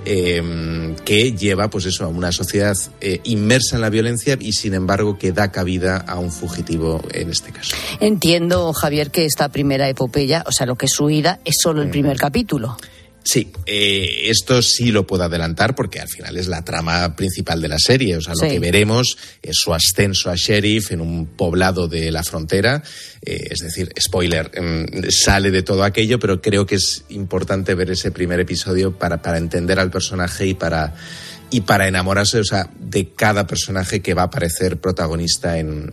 que lleva pues eso, a una sociedad inmersa en la violencia y sin embargo que da cabida a un fugitivo en este caso. Entiendo, Javier, que esta primera epopeya, o sea, lo que es su huida, es solo el primer capítulo. Sí, esto sí lo puedo adelantar porque al final es la trama principal de la serie. O sea, lo que veremos es su ascenso a sheriff en un poblado de la frontera. Es decir, spoiler, sale de todo aquello, pero creo que es importante ver ese primer episodio para entender al personaje y para enamorarse, o sea, de cada personaje que va a aparecer protagonista en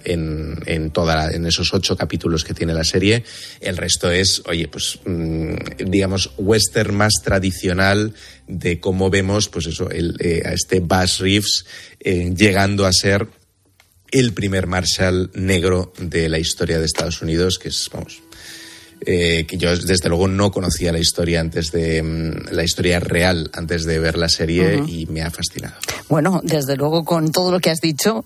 esos 8 capítulos que tiene la serie. El resto es, oye, pues digamos, western más tradicional de cómo vemos, pues eso, a este Bass Reeves llegando a ser el primer Marshal negro de la historia de Estados Unidos, que es, vamos, que yo desde luego no conocía la historia la historia real antes de ver la serie y me ha fascinado. Bueno, desde luego con todo lo que has dicho,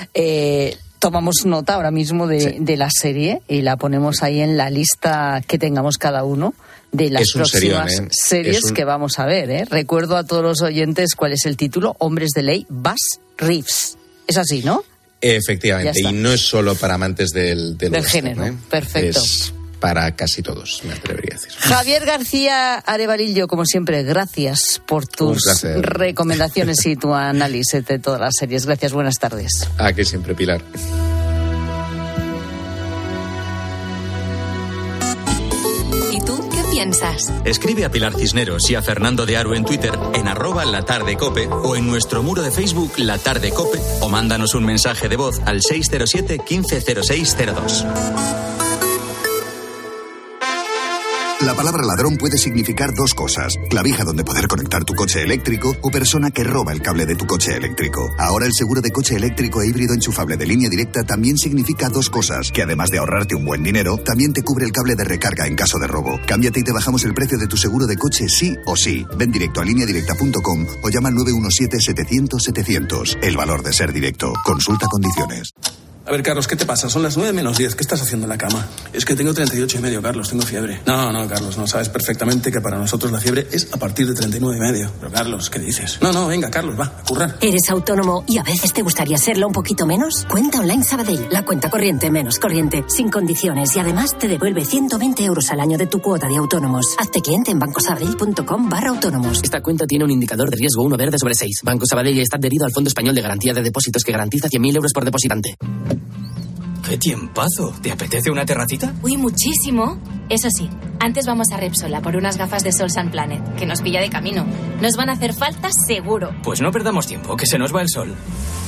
tomamos nota ahora mismo de la serie y la ponemos ahí en la lista que tengamos cada uno de las próximas series que vamos a ver. Recuerdo a todos los oyentes cuál es el título: Hombres de Ley, Bass Reeves. Es así, ¿no? Efectivamente, y no es solo para amantes del género. Perfecto. Es para casi todos, me atrevería a decir. Javier García Arevarillo, como siempre, gracias por tus recomendaciones y tu análisis de todas las series. Gracias, buenas tardes. Aquí siempre, Pilar. ¿Y tú qué piensas? Escribe a Pilar Cisneros y a Fernando de Aro en Twitter en @latardecope o en nuestro muro de Facebook La Tarde Cope o mándanos un mensaje de voz al 607 150602. La palabra ladrón puede significar 2 cosas: clavija donde poder conectar tu coche eléctrico o persona que roba el cable de tu coche eléctrico. Ahora el seguro de coche eléctrico e híbrido enchufable de Línea Directa también significa 2 cosas, que además de ahorrarte un buen dinero, también te cubre el cable de recarga en caso de robo. Cámbiate y te bajamos el precio de tu seguro de coche sí o sí. Ven directo a lineadirecta.com o llama al 917-700-700. El valor de ser directo. Consulta condiciones. A ver, Carlos, ¿qué te pasa? Son las 9 menos 10. ¿Qué estás haciendo en la cama? Es que tengo 38,5, Carlos. Tengo fiebre. No, Carlos, no. Sabes perfectamente que para nosotros la fiebre es a partir de 39,5. Pero, Carlos, ¿qué dices? No, venga, Carlos, va, a currar. ¿Eres autónomo y a veces te gustaría serlo un poquito menos? Cuenta Online Sabadell. La cuenta corriente menos corriente, sin condiciones y además te devuelve 120 euros al año de tu cuota de autónomos. Hazte cliente en bancosabadell.com/autónomos. Esta cuenta tiene un indicador de riesgo 1 verde sobre 6. Banco Sabadell está adherido al Fondo Español de Garantía de Depósitos que garantiza 100.000 euros por depositante. ¡Qué tiempazo! ¿Te apetece una terracita? Uy, muchísimo. Eso sí, antes vamos a Repsol a por unas gafas de Sol Sun Planet, que nos pilla de camino. Nos van a hacer falta seguro. Pues no perdamos tiempo, que se nos va el sol.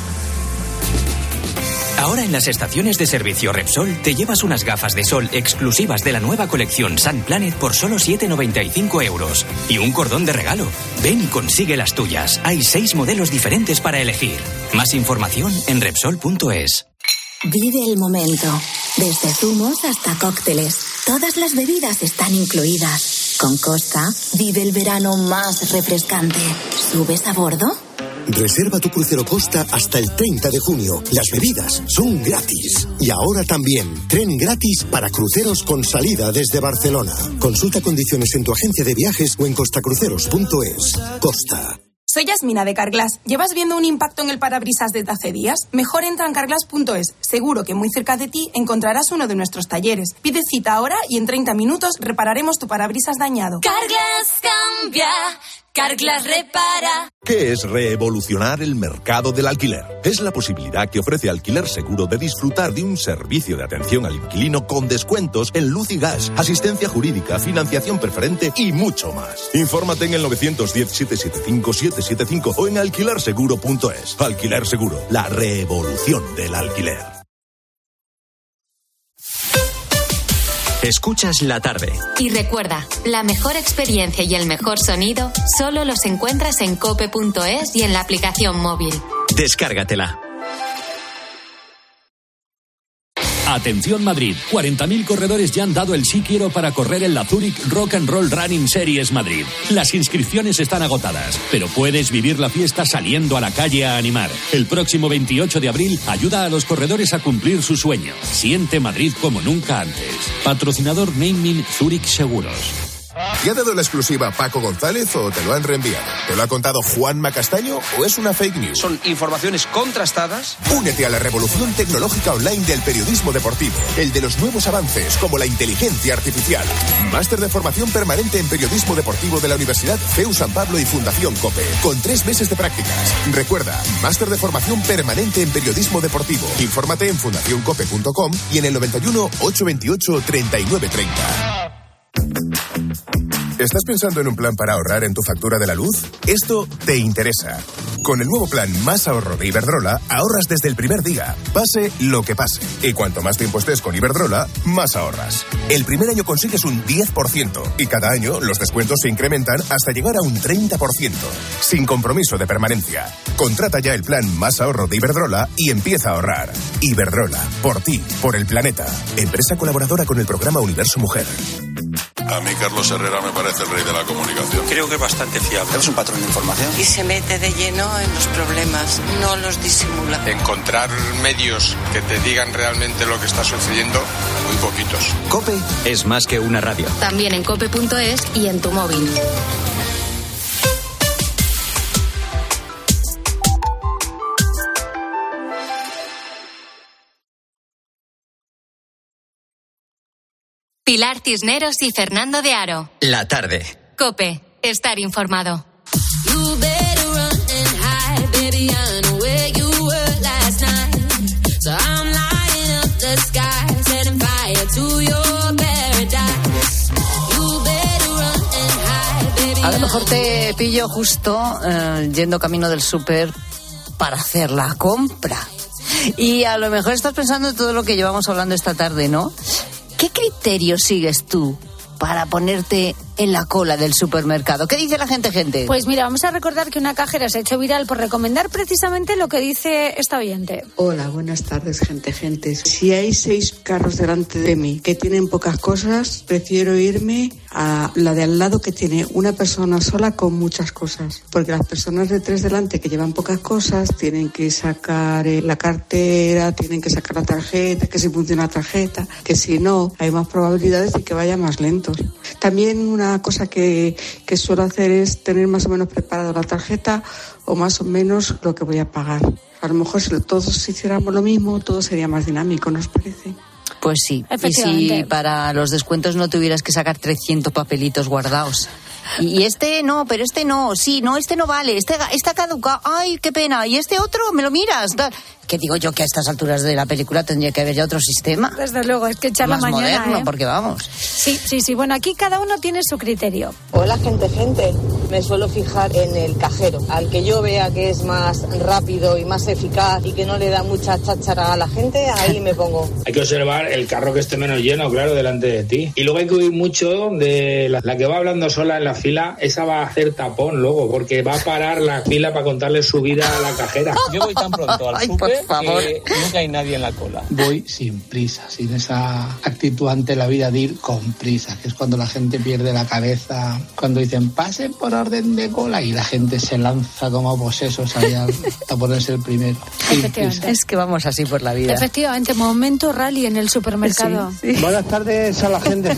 Ahora en las estaciones de servicio Repsol te llevas unas gafas de sol exclusivas de la nueva colección Sun Planet por solo 7,95 euros. Y un cordón de regalo. Ven y consigue las tuyas. Hay 6 modelos diferentes para elegir. Más información en Repsol.es. Vive el momento. Desde zumos hasta cócteles. Todas las bebidas están incluidas. Con Costa, vive el verano más refrescante. ¿Subes a bordo? Reserva tu crucero Costa hasta el 30 de junio. Las bebidas son gratis. Y ahora también, tren gratis para cruceros con salida desde Barcelona. Consulta condiciones en tu agencia de viajes o en costacruceros.es. Costa. Soy Yasmina de Carglass. ¿Llevas viendo un impacto en el parabrisas desde hace días? Mejor entra en carglass.es. Seguro que muy cerca de ti encontrarás uno de nuestros talleres. Pide cita ahora y en 30 minutos repararemos tu parabrisas dañado. Carglass cambia, Carglass repara. ¿Qué es revolucionar el mercado del alquiler? Es la posibilidad que ofrece Alquiler Seguro de disfrutar de un servicio de atención al inquilino con descuentos en luz y gas, asistencia jurídica, financiación preferente y mucho más. Infórmate en el 910-775-775 o en alquilerseguro.es. Alquiler Seguro, la revolución del alquiler. Escuchas La Tarde. Y recuerda, la mejor experiencia y el mejor sonido solo los encuentras en cope.es y en la aplicación móvil. Descárgatela. Atención Madrid, 40.000 corredores ya han dado el sí quiero para correr en la Zurich Rock and Roll Running Series Madrid. Las inscripciones están agotadas, pero puedes vivir la fiesta saliendo a la calle a animar. El próximo 28 de abril ayuda a los corredores a cumplir su sueño. Siente Madrid como nunca antes. Patrocinador Naming Zurich Seguros. ¿Te ha dado la exclusiva Paco González o te lo han reenviado? ¿Te lo ha contado Juanma Castaño o es una fake news? Son informaciones contrastadas. Únete a la revolución tecnológica online del periodismo deportivo, el de los nuevos avances como la inteligencia artificial. Máster de formación permanente en periodismo deportivo de la Universidad CEU San Pablo y Fundación COPE, con 3 meses de prácticas. Recuerda, máster de formación permanente en periodismo deportivo. Infórmate en fundacioncope.com y en el 91 828 3930. ¿Estás pensando en un plan para ahorrar en tu factura de la luz? Esto te interesa. Con el nuevo plan Más Ahorro de Iberdrola, ahorras desde el primer día, pase lo que pase. Y cuanto más tiempo estés con Iberdrola, más ahorras. El primer año consigues un 10% y cada año los descuentos se incrementan hasta llegar a un 30%. Sin compromiso de permanencia. Contrata ya el plan Más Ahorro de Iberdrola y empieza a ahorrar. Iberdrola, por ti, por el planeta. Empresa colaboradora con el programa Universo Mujer. A mí Carlos Herrera me parece el rey de la comunicación. Creo que es bastante fiable. Es un patrón de información. Y se mete de lleno en los problemas, no los disimula. Encontrar medios que te digan realmente lo que está sucediendo, muy poquitos. COPE es más que una radio. También en cope.es y en tu móvil. Pilar Cisneros y Fernando de Aro. La Tarde. COPE. Estar informado. A lo mejor te pillo justo yendo camino del súper para hacer la compra. Y a lo mejor estás pensando en todo lo que llevamos hablando esta tarde, ¿no? ¿Qué criterio sigues tú para ponerte en la cola del supermercado? ¿Qué dice la gente? Pues mira, vamos a recordar que una cajera se ha hecho viral por recomendar precisamente lo que dice esta oyente. Hola, buenas tardes, gente. Si hay 6 carros delante de mí que tienen pocas cosas, prefiero irme a la de al lado que tiene una persona sola con muchas cosas. Porque las personas de 3 delante que llevan pocas cosas tienen que sacar la cartera, tienen que sacar la tarjeta, que si funciona la tarjeta, que si no, hay más probabilidades de que vaya más lentos. También una cosa que suelo hacer es tener más o menos preparada la tarjeta o más o menos lo que voy a pagar. A lo mejor si todos hiciéramos lo mismo, todo sería más dinámico, ¿no os parece? Pues sí, y si para los descuentos no tuvieras que sacar 300 papelitos guardados. Y este no, pero este no, sí, no, este no vale, este está caducado, ay, qué pena, y este otro, ¿me lo miras? Que digo yo que a estas alturas de la película tendría que haber ya otro sistema. Desde luego, es que echarla más mañana, moderno, porque vamos. Sí. Bueno, aquí cada uno tiene su criterio. Hola, gente. Me suelo fijar en el cajero. Al que yo vea que es más rápido y más eficaz y que no le da mucha cháchara a la gente, ahí me pongo. Hay que observar el carro que esté menos lleno, claro, delante de ti. Y luego hay que huir mucho de la que va hablando sola en la fila. Esa va a hacer tapón luego, porque va a parar la fila para contarle su vida a la cajera. Yo voy tan pronto al súper que nunca hay nadie en la cola. Voy sin prisa, sin esa actitud ante la vida de ir con prisa, que es cuando la gente pierde la cabeza, cuando dicen pasen por orden de cola y la gente se lanza como posesos allá a ponerse el primero. Efectivamente. Es que vamos así por la vida. Efectivamente, momento rally en el supermercado. Sí. Buenas tardes a la gente.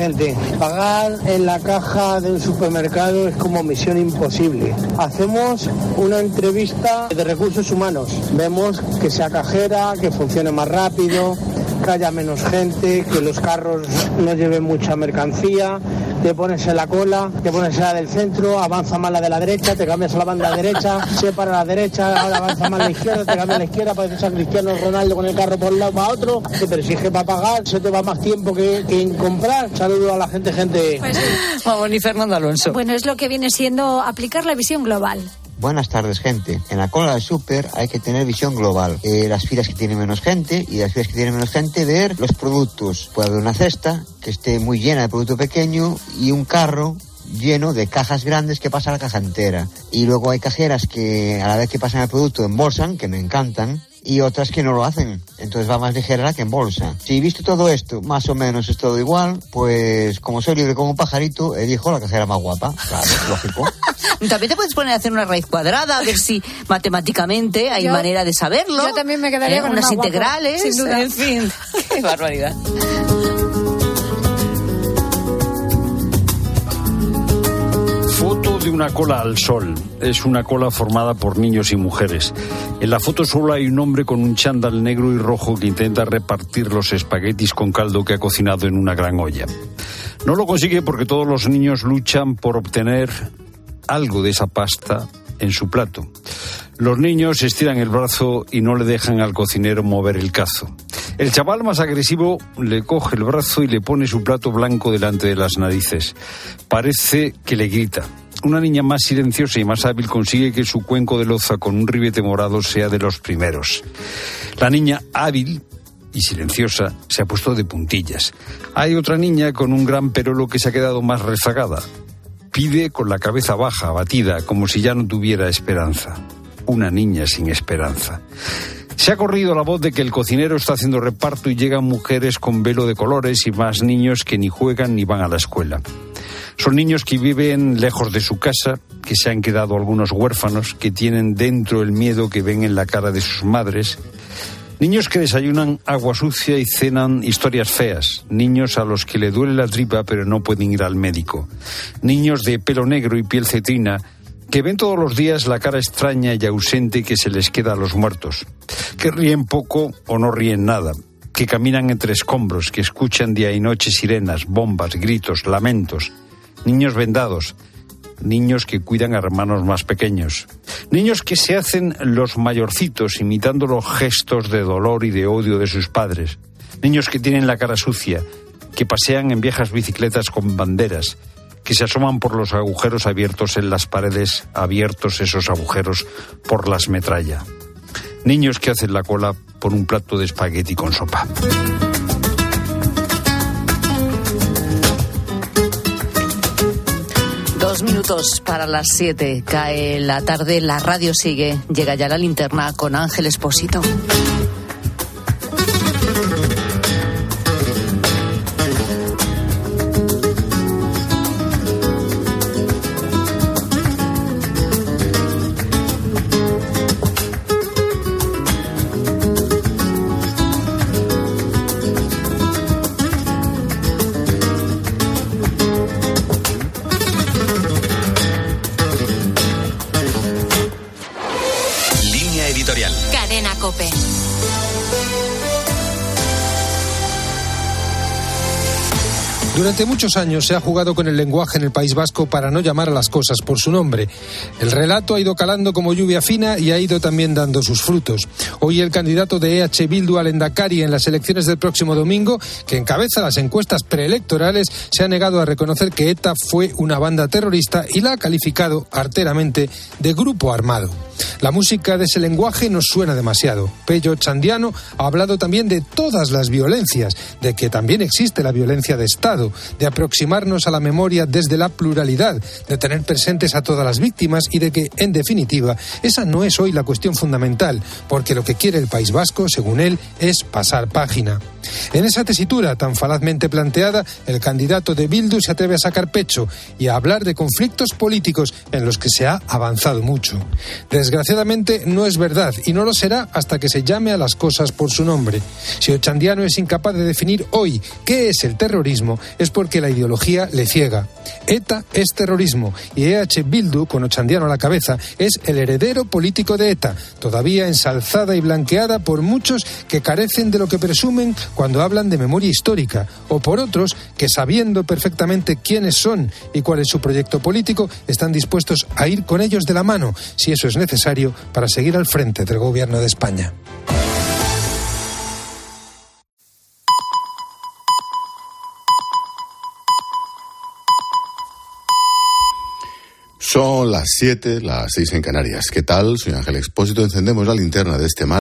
Pagar en la caja de un supermercado es como misión imposible. Hacemos una entrevista de recursos humanos. Vemos que sea cajera, que funcione más rápido, que haya menos gente, que los carros no lleven mucha mercancía. Te pones en la cola, te pones en la del centro, avanza más la de la derecha, te cambias a la banda derecha, se para la derecha, ahora avanza más la izquierda, te cambia a la izquierda, parece San Cristiano Ronaldo con el carro por un lado para otro, te persigue para pagar, se te va más tiempo que en comprar. Saludos a la gente. Pues, vamos, ni Fernando Alonso. Bueno, es lo que viene siendo aplicar la visión global. Buenas tardes, gente. En la cola del súper hay que tener visión global. Las filas que tienen menos gente y las filas que tienen menos gente, ver los productos. Puede haber una cesta que esté muy llena de producto pequeño y un carro lleno de cajas grandes que pasa la caja entera. Y luego hay cajeras que a la vez que pasan el producto embolsan, que me encantan, y otras que no lo hacen, entonces va más ligera la que en bolsa. Si visto todo esto, más o menos es todo igual, pues como soy libre como un pajarito, elijo la cajera más guapa, claro, lógico. También te puedes poner a hacer una raíz cuadrada, a ver si matemáticamente hay manera de saberlo. Yo también me quedaría con unas una integrales, guapo, sin duda. En fin, qué barbaridad. Foto de una cola al sol. Es una cola formada por niños y mujeres. En la foto solo hay un hombre con un chándal negro y rojo que intenta repartir los espaguetis con caldo que ha cocinado en una gran olla. No lo consigue porque todos los niños luchan por obtener algo de esa pasta en su plato. Los niños estiran el brazo y no le dejan al cocinero mover el cazo. El chaval más agresivo le coge el brazo y le pone su plato blanco delante de las narices. Parece que le grita. Una niña más silenciosa y más hábil consigue que su cuenco de loza con un ribete morado sea de los primeros. La niña hábil y silenciosa se ha puesto de puntillas. Hay otra niña con un gran perolo que se ha quedado más rezagada. Pide con la cabeza baja, abatida, como si ya no tuviera esperanza. Una niña sin esperanza. Se ha corrido la voz de que el cocinero está haciendo reparto y llegan mujeres con velo de colores y más niños que ni juegan ni van a la escuela. Son niños que viven lejos de su casa, que se han quedado algunos huérfanos, que tienen dentro el miedo que ven en la cara de sus madres. Niños que desayunan agua sucia y cenan historias feas. Niños a los que le duele la tripa pero no pueden ir al médico. Niños de pelo negro y piel cetrina que ven todos los días la cara extraña y ausente que se les queda a los muertos. Que ríen poco o no ríen nada. Que caminan entre escombros, que escuchan día y noche sirenas, bombas, gritos, lamentos. Niños vendados. Niños que cuidan a hermanos más pequeños. Niños que se hacen los mayorcitos imitando los gestos de dolor y de odio de sus padres. Niños que tienen la cara sucia, que pasean en viejas bicicletas con banderas, que se asoman por los agujeros abiertos en las paredes, abiertos esos agujeros por las metralla. Niños que hacen la cola por un plato de espagueti con sopa. Dos minutos para las 7. Cae la tarde, la radio sigue. Llega ya la linterna con Ángel Expósito. COPE. Durante muchos años se ha jugado con el lenguaje en el País Vasco para no llamar a las cosas por su nombre. El relato ha ido calando como lluvia fina y ha ido también dando sus frutos. Hoy el candidato de EH Bildu al Endacari en las elecciones del próximo domingo, que encabeza las encuestas preelectorales, se ha negado a reconocer que ETA fue una banda terrorista y la ha calificado arteramente de grupo armado. La música de ese lenguaje nos suena demasiado. Pello Otxandiano ha hablado también de todas las violencias, de que también existe la violencia de Estado, de aproximarnos a la memoria desde la pluralidad, de tener presentes a todas las víctimas y de que, en definitiva, esa no es hoy la cuestión fundamental, porque lo que quiere el País Vasco, según él, es pasar página. En esa tesitura tan falazmente planteada, el candidato de Bildu se atreve a sacar pecho y a hablar de conflictos políticos en los que se ha avanzado mucho. Desgraciadamente no es verdad y no lo será hasta que se llame a las cosas por su nombre. Si Otxandiano es incapaz de definir hoy qué es el terrorismo, es porque la ideología le ciega. ETA es terrorismo y EH Bildu, con Otxandiano a la cabeza, es el heredero político de ETA, todavía ensalzada y blanqueada por muchos que carecen de lo que presumen cuando hablan de memoria histórica, o por otros que, sabiendo perfectamente quiénes son y cuál es su proyecto político, están dispuestos a ir con ellos de la mano, si eso es necesario, para seguir al frente del gobierno de España. Son las 7, las 6 en Canarias. ¿Qué tal? Soy Ángel Expósito. Encendemos la linterna de este